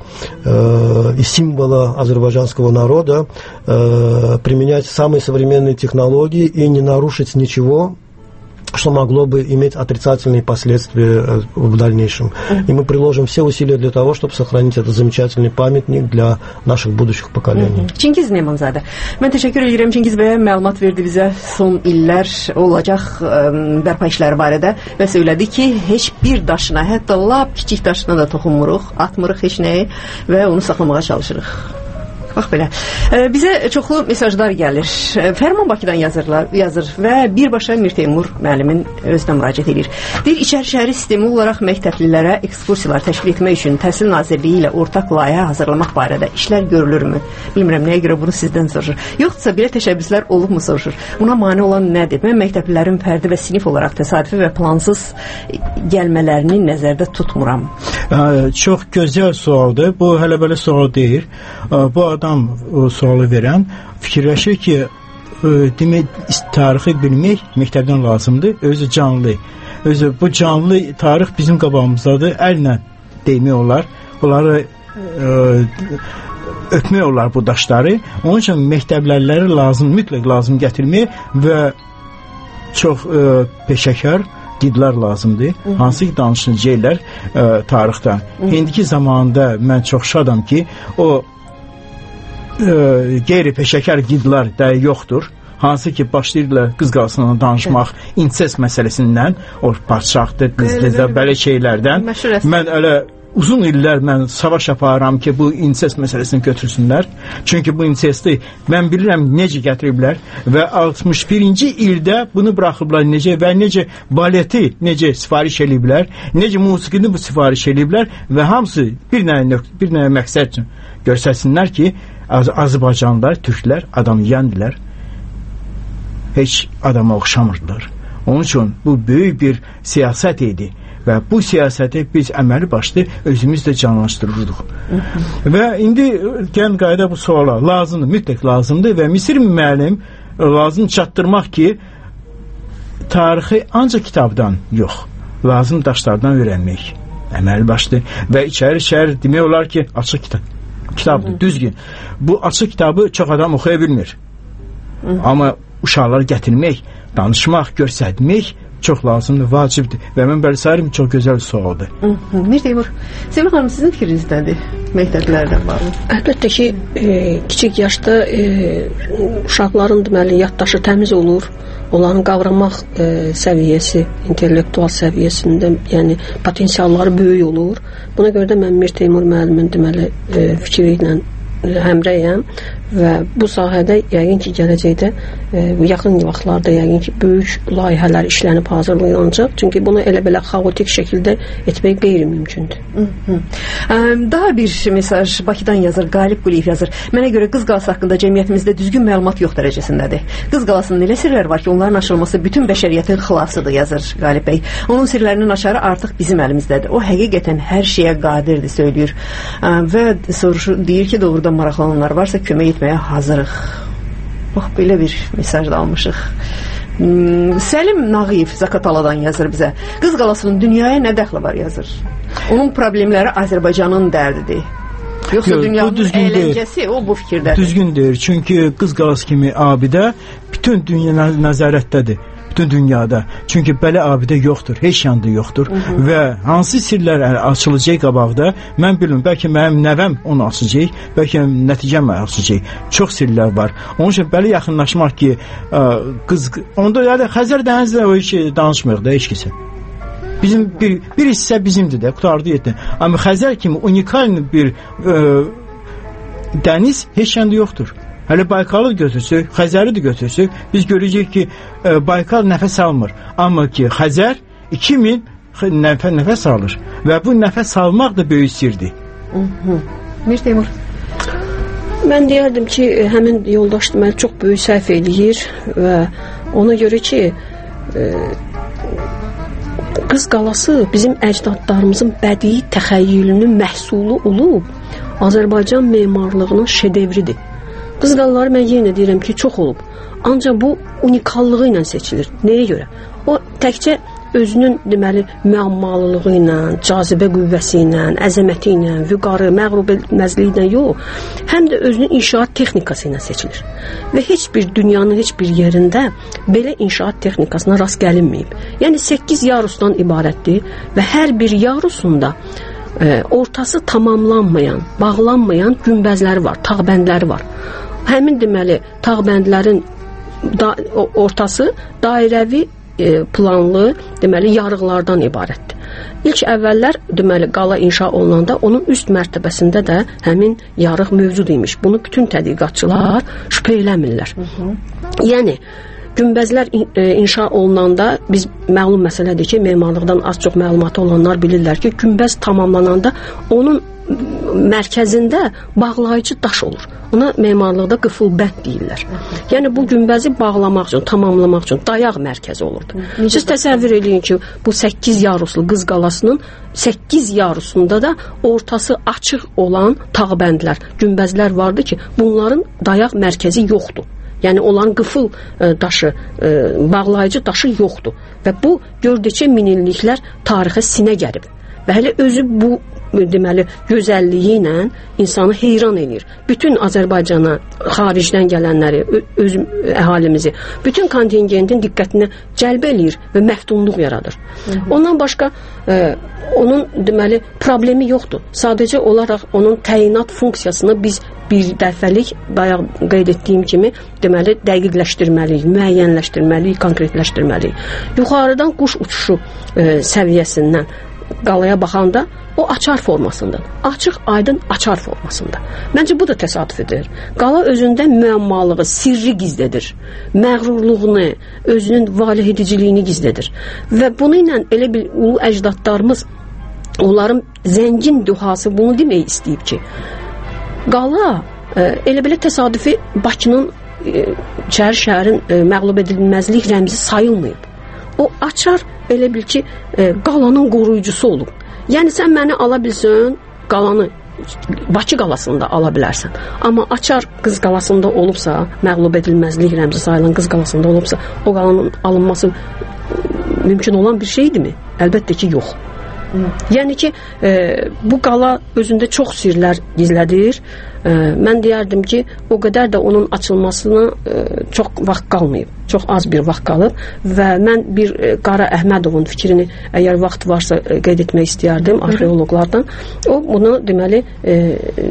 и символа азербайджанского народа применять самые современные технологии и не нарушить ничего, что могло бы иметь отрицательные последствия в дальнейшем. И мы приложим все усилия для того, чтобы сохранить этот замечательный памятник для наших будущих поколений. Çingiz Nemanzadə. Mən təşəkkür edirəm Çingiz bəyə məlumat verdi bizə son illər olacaq ə, bərpa işləri barədə və söylədi ki, heç bir daşına, hətta lap kiçik daşına da toxunmuruq, atmırıq heç nəyi və onu saxlamağa çalışırıq. Bax belə. Bizə çoxlu mesajlar gəlir. Fərman Bakıdan yazırlar, yazır və birbaşa Mir Teymur müəllimin özünə müraciət edir. Deyir, İçəri-Şəhəri sistemi olaraq məktəblilərə ekskursiyalar təşkil etmək üçün Təhsil Nazirliyi ilə ortaq layihə hazırlamaq barədə işlər görülürmü? Bilmirəm nəyə görə bunu sizdən soruşur. Yoxsa belə təşəbbüslər olubmu soruşur. Buna mane olan nədir? Mən məktəblilərin fərdi və sinif olaraq təsadüfi və plansız gəlmələrini nəzərdə tutmuram. Çox gözəl sualdır. Bu hələ belə sual deyil. Bu adam o sualı verən fikirləşir ki, demək, tarixi bilmək məktəbdən lazımdır, özü canlı. Özü bu canlı tarix bizim qabağımızdadır, əllə deymək olar. Bunları ə, öpmək olar bu daşları. Onun üçün məktəblərləri lazım, mütləq lazım gətirmək və çox ə, peşəkar gidlər lazımdır. Hı -hı. Hansı ki danışıcılar ə, tarixdən. Hı -hı. İndiki zamanda mən çox şadam ki, o e, qeyri-peşəkar qidlər də yoxdur. Hansı ki başlayırlar qız qalasından danışmaq insest məsələsindən, o padşahdır, qızdır, belə şeylərdən. Mən elə uzun illər mən savaş aparıram ki, bu insest məsələsini götürsünlər. Çünki bu insesti mən bilirəm necə gətiriblər və altmış birinci ildə bunu buraxıblar necə və necə baleti necə sifariş eləyiblər, necə musiqini bu sifariş eləyiblər və hamısı bir nəyə bir nəyə məqsəd üçün göstərsinlər ki, Az Azərbaycanlılar, türklər adam yeyəndilər. Heç adama oxşamırdılar. Onun üçün bu böyük bir siyasət idi və bu siyasəti biz əməli başlı özümüz də canlaşdırırdıq. Və indi gəlin qayda bu suala lazımdır, mütləq lazımdır və Misir müəllim lazım çatdırmaq ki, tarixi ancaq kitabdan yox, lazım daşlardan öyrənmək əməli başlı və içəri-içəri demək olar ki, açıq kitab. Kitabdır, düzgün. Bu açıq kitabı çox adam oxuya bilmir. Amma uşaqları gətirmək, danışmaq, göstərmək çox lazımdır, vacibdir. Və mən belə sayırım, çox gözəl sualdır. Mir Teymur, Sevil xanım, sizin fikriniz nədir məktəblərdən bağlı? Əlbəttə ki, e, kiçik yaşda e, uşaqların deməli yaddaşı təmiz olur. Onların qavramaq e, səviyyəsi, intellektual səviyyəsində, yəni potensialları böyük olur. Buna görə də mən Mir Teymur müəllimin deməli e, fikri ilə həmrəyəm və bu sahədə yəqin ki, gələcəkdə e, yaxın vaxtlarda yəqin ki, böyük layihələr işlənib hazırlanacaq. Çünki bunu elə belə xaotik şəkildə etmək qeyri-mümkündür. Daha bir mesaj Bakıdan yazır, Qalib Quliyev yazır. Mənə görə Qız Qalası haqqında cəmiyyətimizdə düzgün məlumat yox dərəcəsindədir. Qız Qalasının elə sirlər var ki, onların aşılması bütün bəşəriyyətin xilafıdır, yazır Qalib bəy. Onun sirlərinin açarı artıq bizim əlimizdədir. O həqiqətən hər şeyə qadirdir, söylüyor. Və soruşur, deyir ki, doğrudan maraqlananlar varsa kömək etməyə hazırıq. Bax, belə bir mesaj da almışıq. Hmm, Səlim Nağıyev Zakataladan yazır bizə. Qız Qalasının dünyaya nə dəxli var, yazır. Onun problemləri Azərbaycanın dərdidir. Yoxsa Yo, dünyanın əyləncəsi, o bu fikirdədir. Düzgün deyir, çünki Qız Qalası kimi abidə bütün dünya nəzarətdədir. Bütün dünyada. Çünki belə abidə yoxdur, heç yanda yoxdur. Hı -hı. Və hansı sirlər açılacaq qabaqda, mən bilmirəm, bəlkə mənim nəvəm onu açacaq, bəlkə nəticəm açacaq. Çox sirlər var. Onun üçün belə yaxınlaşmaq ki, ə, qız, onda yəni Xəzər dənizlə o işi danışmırıq da heç kəsə. Bizim bir, bir hissə bizimdir də, qutardı yetdi. Amma Xəzər kimi unikal bir ə, dəniz heç yanda yoxdur. Hələ Baykalı götürsək, Xəzəri də götürsək, biz görəcəyik ki, e, Baykal nəfəs almır. Amma ki, Xəzər iki min nəfə, nəfəs alır. Və bu nəfəs almaq da böyük sirdir. Mir Teymur. Mən deyərdim ki, həmin yoldaş deməli çox böyük səhv eləyir və ona görə ki, e, Qız Qalası bizim əcdadlarımızın bədii təxəyyülünün məhsulu olub, Azərbaycan memarlığının şedevridir. Qız Qalaları mən yenə deyirəm ki, çox olub. Ancaq bu unikallığı ilə seçilir. Nəyə görə? O təkcə özünün deməli müəmmalılığı ilə, cazibə qüvvəsi ilə, əzəməti ilə, vüqarı, məğrub etməzliyi ilə yox, həm də özünün inşaat texnikası ilə seçilir. Və heç bir dünyanın heç bir yerində belə inşaat texnikasına rast gəlinməyib. Yəni səkkiz yarusdan ibarətdir və hər bir yarusunda e, ortası tamamlanmayan, bağlanmayan günbəzləri var, tağbəndləri var. Həmin deməli tağbəndlərin da, ortası dairəvi e, planlı deməli yarıqlardan ibarətdir. İlk əvvəllər deməli qala inşa olunanda onun üst mərtəbəsində də həmin yarıq mövcud imiş. Bunu bütün tədqiqatçılar şübhə eləmirlər. Yəni günbəzlər inşa olunanda biz məlum məsələdir ki, memarlıqdan az çox məlumatı olanlar bilirlər ki, günbəz tamamlananda onun mərkəzində bağlayıcı daş olur. Ona memarlıqda qıfılbənd deyirlər. Yəni bu günbəzi bağlamaq üçün, tamamlamaq üçün dayaq mərkəzi olurdu. Siz təsəvvür edin ki, bu səkkiz yaruslu Qız Qalasının səkkiz yarusunda da ortası açıq olan tağbəndlər, günbəzlər vardı ki, bunların dayaq mərkəzi yoxdur. Yəni olan qıfıl e, daşı, e, bağlayıcı daşı yoxdur. Və bu gördükcə minilliklər tarixə sinə gəlib. Və hələ özü bu deməli gözəlliyi ilə insanı heyran edir. Bütün Azərbaycana, xaricdən gələnləri, öz əhalimizi, bütün kontingentin diqqətini cəlb eləyir və məftunluq yaradır. Hı -hı. Ondan başqa e, onun deməli problemi yoxdur. Sadəcə olaraq onun təyinat funksiyasını biz bir dəfəlik bayaq qeyd etdiyim kimi deməli dəqiqləşdirməliyik, müəyyənləşdirməliyik, konkretləşdirməliyik. Yuxarıdan quş uçuşu e, səviyyəsindən qalaya baxanda o açar formasında, açıq, aydın açar formasında. Məncə bu da təsadüfüdür. Qala özündə müəmmalığı, sirri gizlədir. Məğrurluğunu, özünün valeh ediciliyini gizlədir. Və bunu ilə elə bir ulu əcdadlarımız, onların zəngin duhası bunu demək istəyib ki, qala e, elə belə təsadüfi Bakının e, şəhər şəhərin e, məğlub edilməzlik rəmzi sayılmayıb. O açar elə bil ki, e, qalanın qoruyucusu olub. Yəni sən məni ala bilsən, qalanı Bakı qalasında ala bilərsən. Amma açar Qız qalasında olubsa, məğlub edilməzlik rəmzi sayılan Qız qalasında olubsa, o qalanın alınması mümkün olan bir şeydirmi? Əlbəttə ki, yox. Yəni ki, e, bu qala özündə çox sirlər gizlədir. E, mən deyərdim ki, o qədər də onun açılmasına e, çox vaxt qalmayıb. Çox az bir vaxt qalıb və mən bir e, Qara Əhmədovun fikrini əgər vaxt varsa e, qeyd etmək istəyərdim arxeoloqlardan. O bunu deməli e,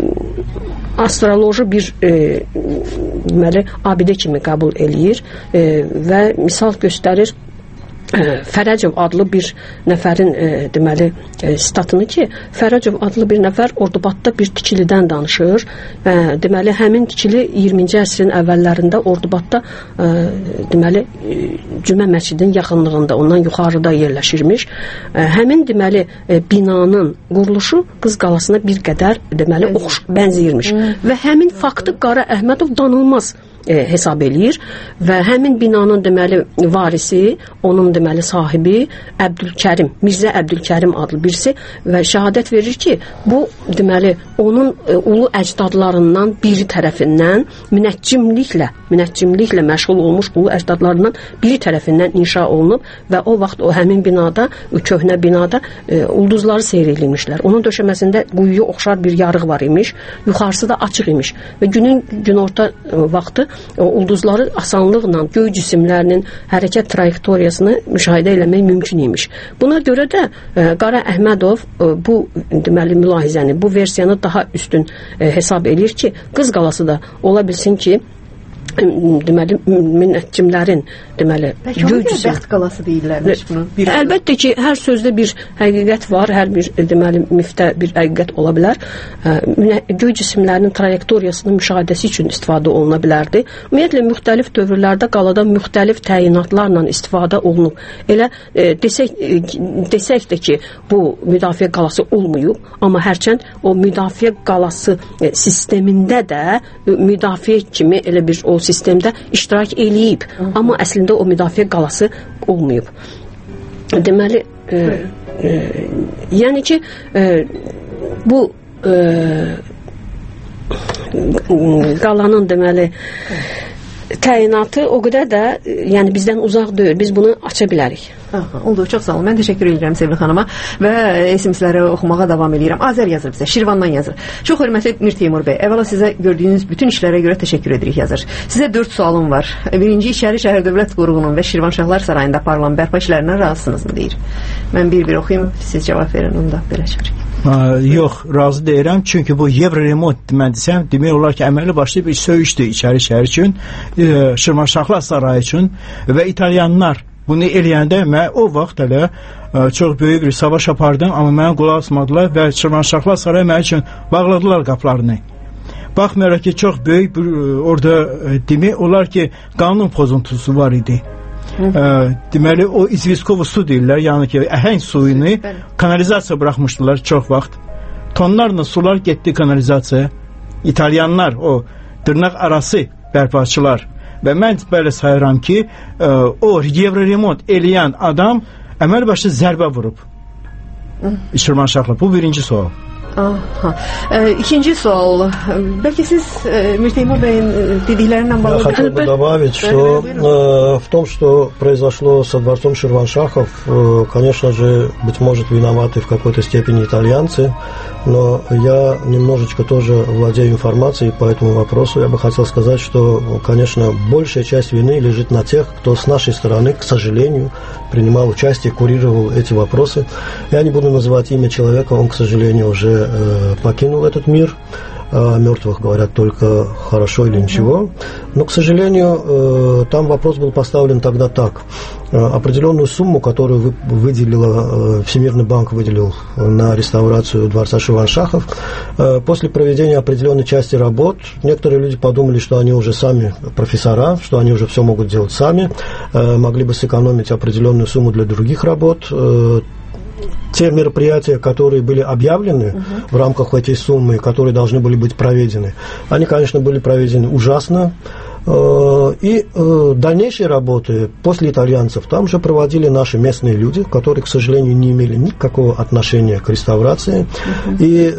astroloji bir e, deməli abidə kimi qəbul eləyir e, və misal göstərir Fərəcov adlı bir nəfərin e, deməli e, statını ki, Fərəcov adlı bir nəfər Ordubadda bir tikilidən danışır. E, deməli həmin tikili iyirminci əsrin əvvəllərində Ordubadda e, deməli e, Cümə məscidinin yaxınlığında, ondan yuxarıda yerləşirmiş. E, həmin deməli e, binanın quruluşu Qız qalasına bir qədər deməli oxş bənzəyirmiş. Və həmin faktı Qara Əhmədov danılmaz E, hesab eləyir və həmin binanın deməli varisi, onun deməli sahibi Əbdülkərim, Mirzə Əbdülkərim adlı birisi və şəhadət verir ki, bu deməli onun e, ulu əcdadlarından biri tərəfindən münəccimliklə, münəccimliklə məşğul olmuş ulu əcdadlarından biri tərəfindən inşa olunub və o vaxt o həmin binada, köhnə binada e, ulduzları seyr edilmişlər. Onun döşəməsində quyuya oxşar bir yarıq var imiş, yuxarısı da açıq imiş və günün günorta e, vaxtı o ulduzları asanlıqla göy cisimlərinin hərəkət trayektoriyasını müşahidə eləmək mümkün imiş. Buna görə də e, Qara Əhmədov e, bu deməli mülahizəni, bu versiyanı daha üstün e, hesab eləyir ki, Qız qalası da ola bilsin ki, deməli münəccimlərin deməli göy cisim bəxt qalası deyirlərmiş bunu. Bir əlbəttə ki, hər sözdə bir həqiqət var, hər bir deməli miftə bir həqiqət ola bilər. Göy cisimlərinin trayektoriyasının müşahidəsi üçün istifadə oluna bilərdi. Ümumiyyətlə müxtəlif dövrlərdə qalada müxtəlif təyinatlarla istifadə olunub. Elə e, desək e, desək də ki, bu müdafiə qalası olmayıb, amma hərçənd o müdafiə qalası e, sistemində də e, müdafiə kimi elə bir o sistemdə iştirak eləyib. Hı-hı. Amma əslində o müdafiə qalası olmayıb. Deməli, e, e, yəni ki, e, bu e, qalanın deməli təyinatı o qədər də yəni bizdən uzaq deyil. Biz bunu aça bilərik. Aha, oldu. Çox sağ olun. Mən təşəkkür edirəm Sevil xanıma və S M S-ləri oxumağa davam edirəm. Azər yazır bizə, Şirvandan yazır. Çox hörmətli Mir Teymur bəy, əvvəla sizə gördüyünüz bütün işlərə görə təşəkkür edirik yazır. Sizə dörd sualım var. Birinci, İçəri şəhər dövlət qoruğunun və Şirvanşahlar sarayında aparılan bərpa işlərindən razısınızmı deyir. Mən bir-bir oxuyum, siz cavab verin, onu da belə çəvirik. Yox, razı deyirəm. Çünki bu Evroremont mən desəm, demək olar ki, əməli başlı bir söyüşdür İçəri şəhər üçün, e, Şirvanşahlar sarayı üçün və İtalyanlar bunu eləyəndə mən o vaxt hələ ə, çox böyük bir savaş apardım, amma mənə qulaq asmadılar və Şirvanşahlar sarayı mənim üçün bağladılar qapılarını. Baxmayaraq ki, çox böyük bir orada ə, demək olar ki, qanun pozuntusu var idi. Ə, deməli, o İzviskovu su deyirlər, yəni ki, əhəng suyunu kanalizasiya buraxmışdılar çox vaxt. Tonlarla sular getdi kanalizasiyaya. İtalyanlar, o dırnaq arası bərpaçılar və mən belə sayıram ki, ə, o Evroremont eləyən adam əməl başlı zərbə vurub Şirvanşahlar. Bu birinci sual. Aha. E, ikinci sual. Belki siz e, Mir Teymur Bey'in dediklərindən bağlı... Я хотел бы добавить, что э, в том, что произошло со дворцом Ширваншахов, э, конечно же, быть может, виноваты в какой-то степени итальянцы, но я немножечко тоже владею информацией по этому вопросу. Я бы хотел сказать, что, конечно, большая часть вины лежит на тех, кто с нашей стороны, к сожалению, принимал участие, курировал эти вопросы. Я не буду называть имя человека, он, к сожалению, уже покинул этот мир, о мертвых говорят только хорошо или ничего. Но, к сожалению, там вопрос был поставлен тогда так. Определенную сумму, которую выделила, Всемирный банк выделил на реставрацию дворца Шиваншахов, после проведения определенной части работ, некоторые люди подумали, что они уже сами профессора, что они уже все могут делать сами, могли бы сэкономить определенную сумму для других работ. Те мероприятия, которые были объявлены uh-huh. в рамках этой суммы, которые должны были быть проведены, они, конечно, были проведены ужасно. И дальнейшие работы после итальянцев там же проводили наши местные люди, которые, к сожалению, не имели никакого отношения к реставрации. Uh-huh.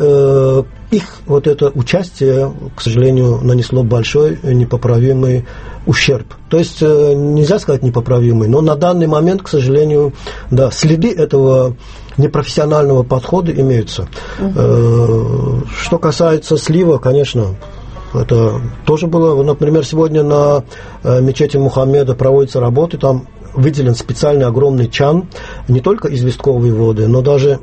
И их вот это участие, к сожалению, нанесло большой непоправимый ущерб. То есть нельзя сказать непоправимый, но на данный момент, к сожалению, да, следы этого непрофессионального подхода имеются. Uh-huh. Что касается слива, конечно, это тоже было. Например, сегодня на мечети Мухаммеда проводятся работы, там выделен специальный огромный чан, не только известковые воды, но даже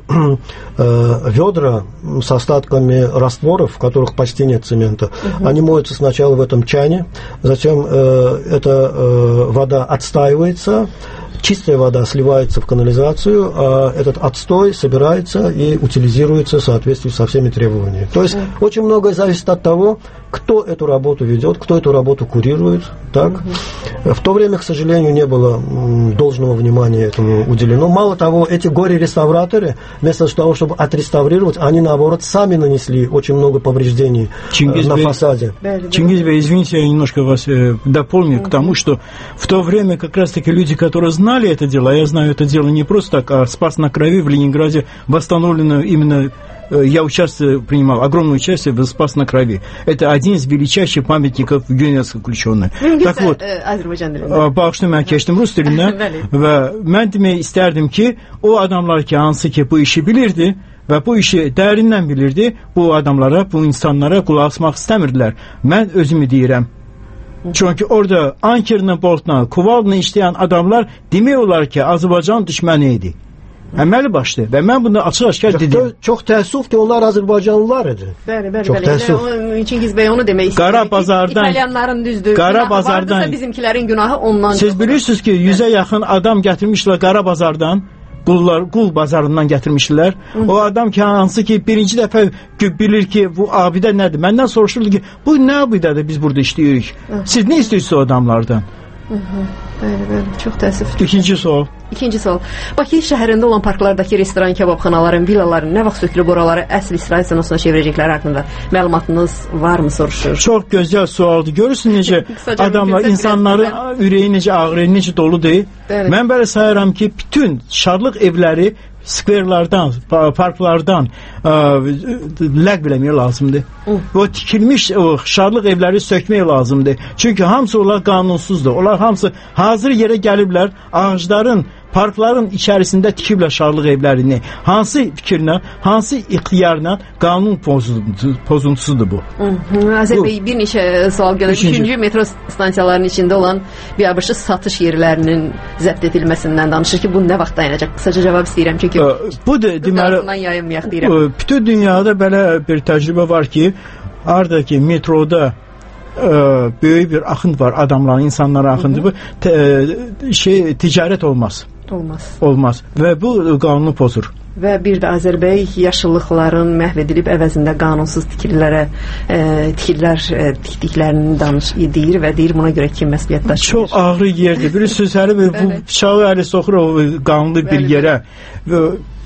э, ведра с остатками растворов, в которых почти нет цемента. Uh-huh. Они моются сначала в этом чане, затем э, эта э, вода отстаивается, чистая вода сливается в канализацию, а этот отстой собирается и утилизируется в соответствии со всеми требованиями. То есть uh-huh. очень многое зависит от того, кто эту работу ведет, кто эту работу курирует. Так? Uh-huh. В то время, к сожалению, не было должного внимания этому уделено. Мало того, эти горе-реставраторы, вместо того, чтобы отреставрировать, они, наоборот, сами нанесли очень много повреждений Чингиз на Бей, фасаде. Чингиз Бей, извините, я немножко вас э, дополню uh-huh. к тому, что в то время как раз-таки люди, которые знали это дело, а я знаю это дело не просто так, а Спас на Крови в Ленинграде восстановлено именно. Я участвую, принимал огромное участие в Спас на Крови. Это один из величайших памятников в ЮНЕСКО включенный. Так вот, bağışlayın, mən keçdim rus dilinə və mən demək istərdim ki, o adamlar ki, hansı ki bu işi bilirdi və bu işi dərindən bilirdi, bu adamlara, bu insanlara qulaq asmaq istəmirdilər. Mən özümü deyirəm. Çünki orada Ankerlə, Boltla, Kuval'la işləyən adamlar demək olar ki, Azərbaycan düşməni idi. Əməli başlı və mən bunu açıq-aşkar dedim. Çox təəssüf ki, onlar Azərbaycanlılar idi. Bəli, bəli, çox təəssüf. Çingiz bəy onu demək istəyir. Qara bazardan, İtalyanların düzdür. Qara bazardan. Bizimkilərin günahı ondan. Siz bilirsiniz ki, yüzə yaxın adam gətirmişlər Qara bazardan. Qullar, qul bazarından gətirmişlər. Hı. O adam ki, hansı ki, birinci dəfə bilir ki, bu abidə nədir? Məndən soruşurdu ki, bu nə abidədir biz burada işləyirik? Hı. Siz nə istəyirsiniz o adamlardan? Hı -hı. Bəli, bəli, çox təəssüf. İkinci sual. İkinci sual. Bakı şəhərində olan parklardakı restoran, kebabxanaların, villaların nə vaxt sökülüb oraları əsl İsrail sinosuna çevirəcəkləri haqqında məlumatınız varmı soruşur? Çox gözəl sualdır. Görürsün necə adamlar, insanların ürəyi necə ağrıyır, necə doludur. Bəli. Mən belə sayıram ki, bütün şadlıq evləri skverlardan, parklardan ə, ləğv eləmək lazımdır. Hı. O tikilmiş o şadlıq evləri sökmək lazımdır. Çünki hamısı onlar qanunsuzdur. Onlar hamısı hazır yerə gəliblər, ağacların, parkların içərisində tikiblər şadlıq evlərini. Hansı fikirlə, hansı ixtiyarla qanun pozuntusudur bu. Azər bəy, bir neçə sual gəlir. Üçüncü metro stansiyalarının içində olan biabırçı satış yerlərinin zəbt edilməsindən danışır ki, bu nə vaxt dayanacaq? Qısaca cavab istəyirəm, çünki bu da deməli, bütün dünyada belə bir təcrübə var ki, aradakı metroda ə, böyük bir axın var, adamların, insanlara axındır. Bu ə, şey ticarət olmaz. Olmaz. Olmaz və bu qanunu pozur. Və bir də Azər bəy yaşıllıqların məhv edilib əvəzində qanunsuz tikililərə e, tikililər e, tikdiklərini danış deyir və deyir buna görə kim məsuliyyət daşıyır. Çox ağrı yerdir. Bir sözləri bu bıçağı əli soxur o qanlı bir yerə və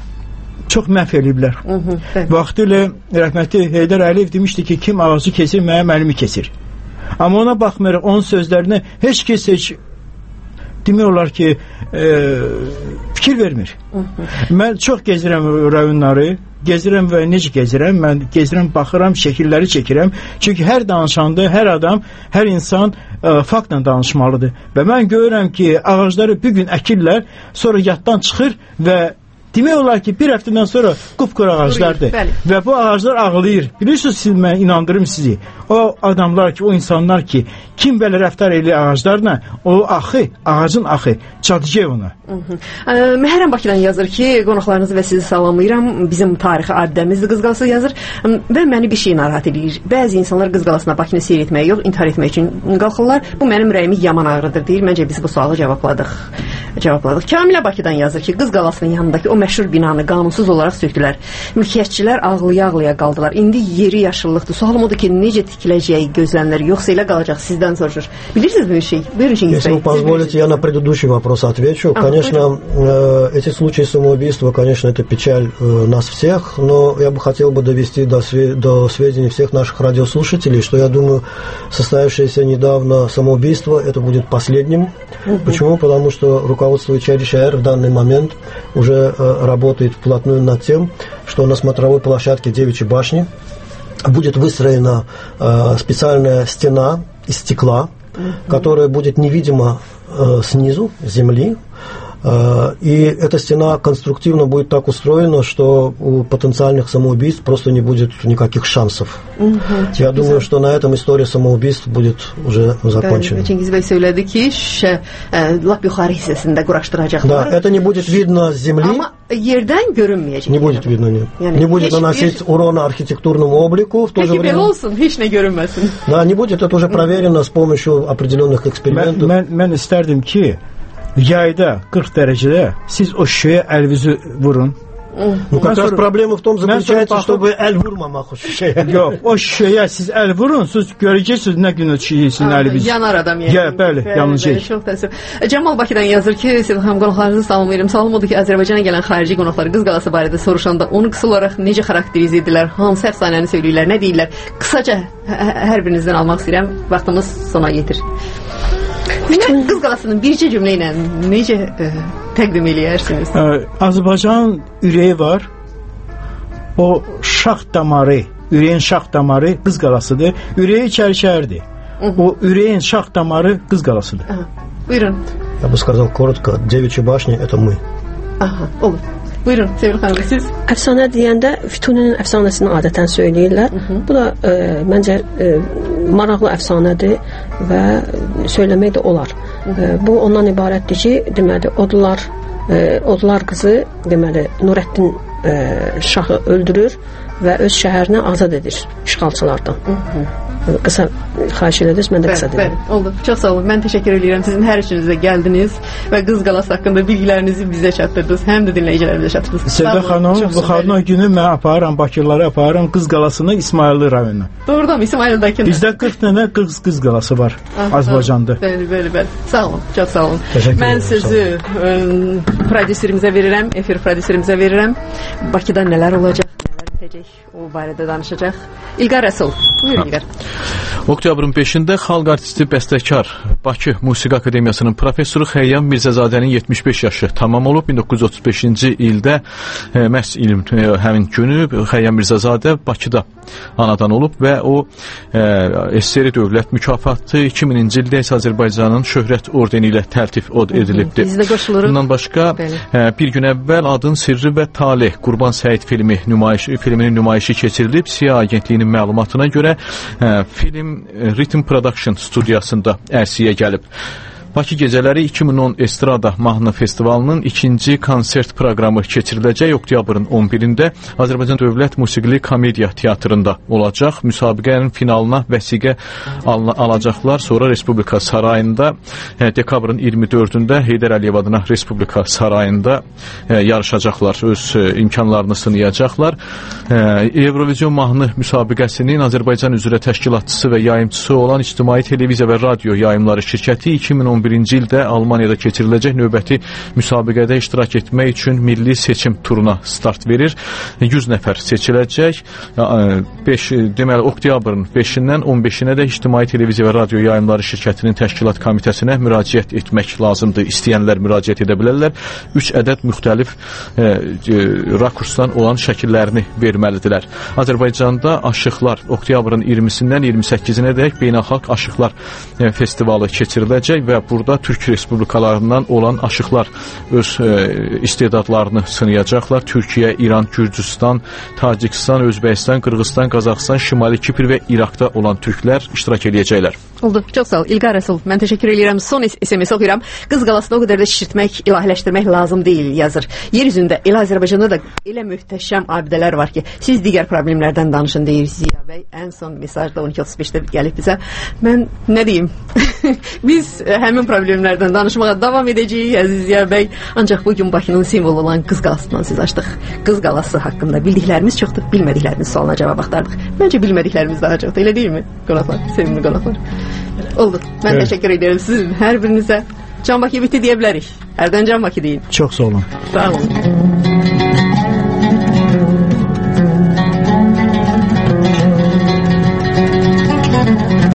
çox məhv ediblər. Vaxtilə rəhmətli Heydər Əliyev demişdi ki, kim ağacı kesir, mənim əlimi kesir. Amma ona baxmayaraq onun sözlərinə heç kəs heç demək olar ki, e, fikir vermir. Hı -hı. Mən çox gezirəm rayonları, gezirəm və necə gezirəm? Mən gezirəm, baxıram, şəkilləri çəkirəm. Çünki hər danışanda, hər adam, hər insan e, faktla danışmalıdır. Və mən görürəm ki, ağacları bir gün əkirlər, sonra yaddan çıxır və Demək olar ki, bir həftədən sonra qupquru ağaclardır. Və bu ağaclar ağlayır. Bilirsiniz, siz mən inandırım sizi. O adamlar ki, o insanlar ki, kim belə rəftar edir ağaclarla, o axı, ağacın axı çatıcı ona. Məhərrəm Bakıdan yazır ki, qonaqlarınızı və sizi salamlayıram. Bizim tarixi abidəmizdir Qız Qalası yazır. Və məni bir şey narahat edir. Bəzi insanlar Qız Qalasına Bakını seyr etməyə yox, intihar etmək üçün qalxırlar. Bu mənim ürəyimi yaman ağrıdır deyir. Məncə biz bu sualı cavabladıq. Cavabladıq. Kamilə Bakıdan yazır ki, Qız Qalasının yanındakı o məşhur binanı qanunsuz olaraq sökdülər. Mülkiyyətçilər ağlaya-ağlaya qaldılar. İndi yeri yaşıllıqdır. Sualım odur ki, necə tikiləcəyi gözlənilir, yoxsa elə qalacaq? Sizdən soruşur. Bilirsiniz bu şey? Buyurun, Cengiz Если Bey. вы позволите, я на предыдущий вопрос отвечу. А, конечно, э, эти случаи самоубийства, конечно, это печаль э, нас всех, но я бы хотел бы довести до, све- до сведения всех наших радиослушателей, что я думаю, состоявшееся недавно самоубийство, это будет последним. Угу. Почему? Потому что руководство эйч ар эйч ар в данный момент уже э, работает вплотную над тем, что на смотровой площадке Девичьей башни будет выстроена э, специальная стена из стекла, угу. которая будет невидима э, снизу, с земли. И эта стена конструктивно будет так устроена, что у потенциальных самоубийств просто не будет никаких шансов. Угу. Я думаю, что на этом история самоубийств будет уже закончена. Cengiz Bey söyledi ki, şə, lap yuxarı hissəsində quraşdıracaqlar. Да, это не будет видно с земли. Ama yerdən görünməyəcək. Не будет видно, нет. Yani не будет heç, наносить heç... урона архитектурному облику в то же время. Peki belə olsun, heç nə görünməsin. Да, не будет, это уже проверено с помощью определенных экспериментов. Mən, mən, mən istərdim ki, yayda qırx dərəcədə siz o şişəyə əlinizi vurun. Ну, как раз проблема в том заключается, чтобы əl vurmamaq o şişəyə. Yox, o şişəyə siz əl vurun, siz görəcəksiniz nə gün o şişəyin əliniz. Yanar adam yəni. Ya, bəli, yanacaq. Çox təəssüf. Cəmal Bakıdan yazır ki, Sevil xanım, qonaqlarınızı salamlayıram. Salam odur ki, Azərbaycana gələn xarici qonaqlar Qız Qalası barədə soruşanda onu qısa olaraq necə xarakteriz edirlər, hansı əfsanəni söyləyirlər, nə deyirlər? Qısaca hər birinizdən almaq istəyirəm. Vaxtımız sona yetir. Bütün Qız Qalasının bircə cümlə ilə necə ə, təqdim eləyərsiniz? Ə, Azərbaycanın ürəyi var. O şax damarı, ürəyin şax damarı Qız Qalasıdır. Ürəyi içəri-içəridir. O ürəyin şax damarı Qız Qalasıdır. Aha. Buyurun. Я бы сказал коротко, Девичья башня это мы. Aha, olur. Buyurun, Sevil xanım, siz? Əfsanə deyəndə Fütuninin əfsanəsini adətən söyləyirlər. Hı -hı. Bu da e, məncə e, maraqlı əfsanədir və söyləmək də olar. E, bu ondan ibarətdir ki, deməli, odlar e, odlar qızı, deməli, Nurəddin e, şahı öldürür və öz şəhərinə azad edir işğalçılardan. Hı -hı. Qısa xahiş edədiniz, mən də qısa dedim. Bəli, oldu. Çox sağ olun. Mən təşəkkür edirəm. Sizin hər işinizə gəldiniz və Qız Qalası haqqında bilgilərinizi bizə çatdırdınız. Həm də dinləyicilərimizə çatdırdınız. Sevda xanım, bu xanım günü mən aparıram, Bakırlara aparıram Qız Qalasını İsmayıllı rayonuna. Doğrudan Ismayıldakı. Bizdə qırx dənə qız qız qalası var Azərbaycanda. Bəli, bəli, bəli. Sağ olun. Çox sağ olun. Mən sözü prodüserimizə verirəm, efir prodüserimizə verirəm. Bakıda nələr olacaq? O barədə danışacaq. İlqar Rəsul. Buyurun İlqar. Oktyabrın beşində xalq artisti, bəstəkar, Bakı Musiqi Akademiyasının professoru Xəyyam Mirzəcadənin yetmiş beş yaşı tamam olub. min doqquz yüz otuz beşinci ildə e, məhz ilm e, həmin günü Xəyyam Mirzəcadə Bakıda anadan olub və o e, S S R Dövlət mükafatı iki mininci ildə isə Azərbaycanın şöhrət ordeni ilə təltif edilibdir. Biz də qoşuluruq. Bundan başqa e, bir gün əvvəl Adın Sirri və Talih Qurban Səid filmi nümayiş filminin nümayişi keçirilib. S İ A agentliyinin məlumatına görə e, film Rhythm Production studiyasında ərsəyə gəlib. Bakı gecələri iki min on Estrada mahnı festivalının ikinci konsert proqramı keçiriləcək. Oktyabrın on birində Azərbaycan Dövlət Musiqili Komediya Teatrında olacaq. Müsabiqənin finalına vəsiqə al alacaqlar. Sonra Respublika Sarayında e, dekabrın iyirmi dördündə Heydər Əliyev adına Respublika Sarayında e, yarışacaqlar. Öz e, imkanlarını sınayacaqlar. E, Eurovizyon mahnı müsabiqəsinin Azərbaycan üzrə təşkilatçısı və yayımçısı olan İctimai Televiziya və Radio Yayımları şirkəti iki min on birinci ildə Almaniyada keçiriləcək növbəti müsabiqədə iştirak etmək üçün milli seçim turuna start verir. yüz nəfər seçiləcək. beş deməli oktyabrın beşindən on beşinə də İctimai Televiziya və Radio Yayımları şirkətinin təşkilat komitəsinə müraciət etmək lazımdır. İstəyənlər müraciət edə bilərlər. üç ədəd müxtəlif e, e, rakursdan olan şəkillərini verməlidirlər. Azərbaycanda Aşıqlar oktyabrın iyirmisindən iyirmi səkkizinə dək Beynəlxalq Aşıqlar e, festivalı keçiriləcək və burada Türk respublikalarından olan aşıqlar öz e, istedadlarını sınayacaqlar. Türkiyə, İran, Gürcüstan, Tacikistan, Özbəkistan, Qırğızstan, Qazaxıstan, Şimali Kipr və İraqda olan türklər iştirak edəcəklər. Oldu. Çox sağ ol. İlqar Rəsul, mən təşəkkür edirəm. Son S M S oxuyuram. Qız qalasını o qədər də şişirtmək, ilahiləşdirmək lazım deyil, yazır. Yer üzündə, elə Azərbaycanda da elə möhtəşəm abidələr var ki, siz digər problemlərdən danışın, deyir Ziya bəy. Ən son mesajda on iki otuz beşdə gəlib bizə. Mən nə deyim? Biz həmin problemlərdən danışmağa davam edəcəyik, əziz Ziya bəy. Ancaq bugün Bakının simvolu olan Qız qalasından siz açdıq. Qız qalası haqqında bildiklərimiz çoxdur, bilmədiklərimiz sualına cavab axtardıq. Məncə bilmədiklərimiz daha çoxdur, elə deyilmi? Qonaqlar, sevimli qonaqlar. Oldu. Mən evet. Təşəkkür edirəm sizin hər birinizə. Can Bakı bitti deyə bilərik. Hərdən Can Bakı deyin. Çox sağ olun. Sağ olun.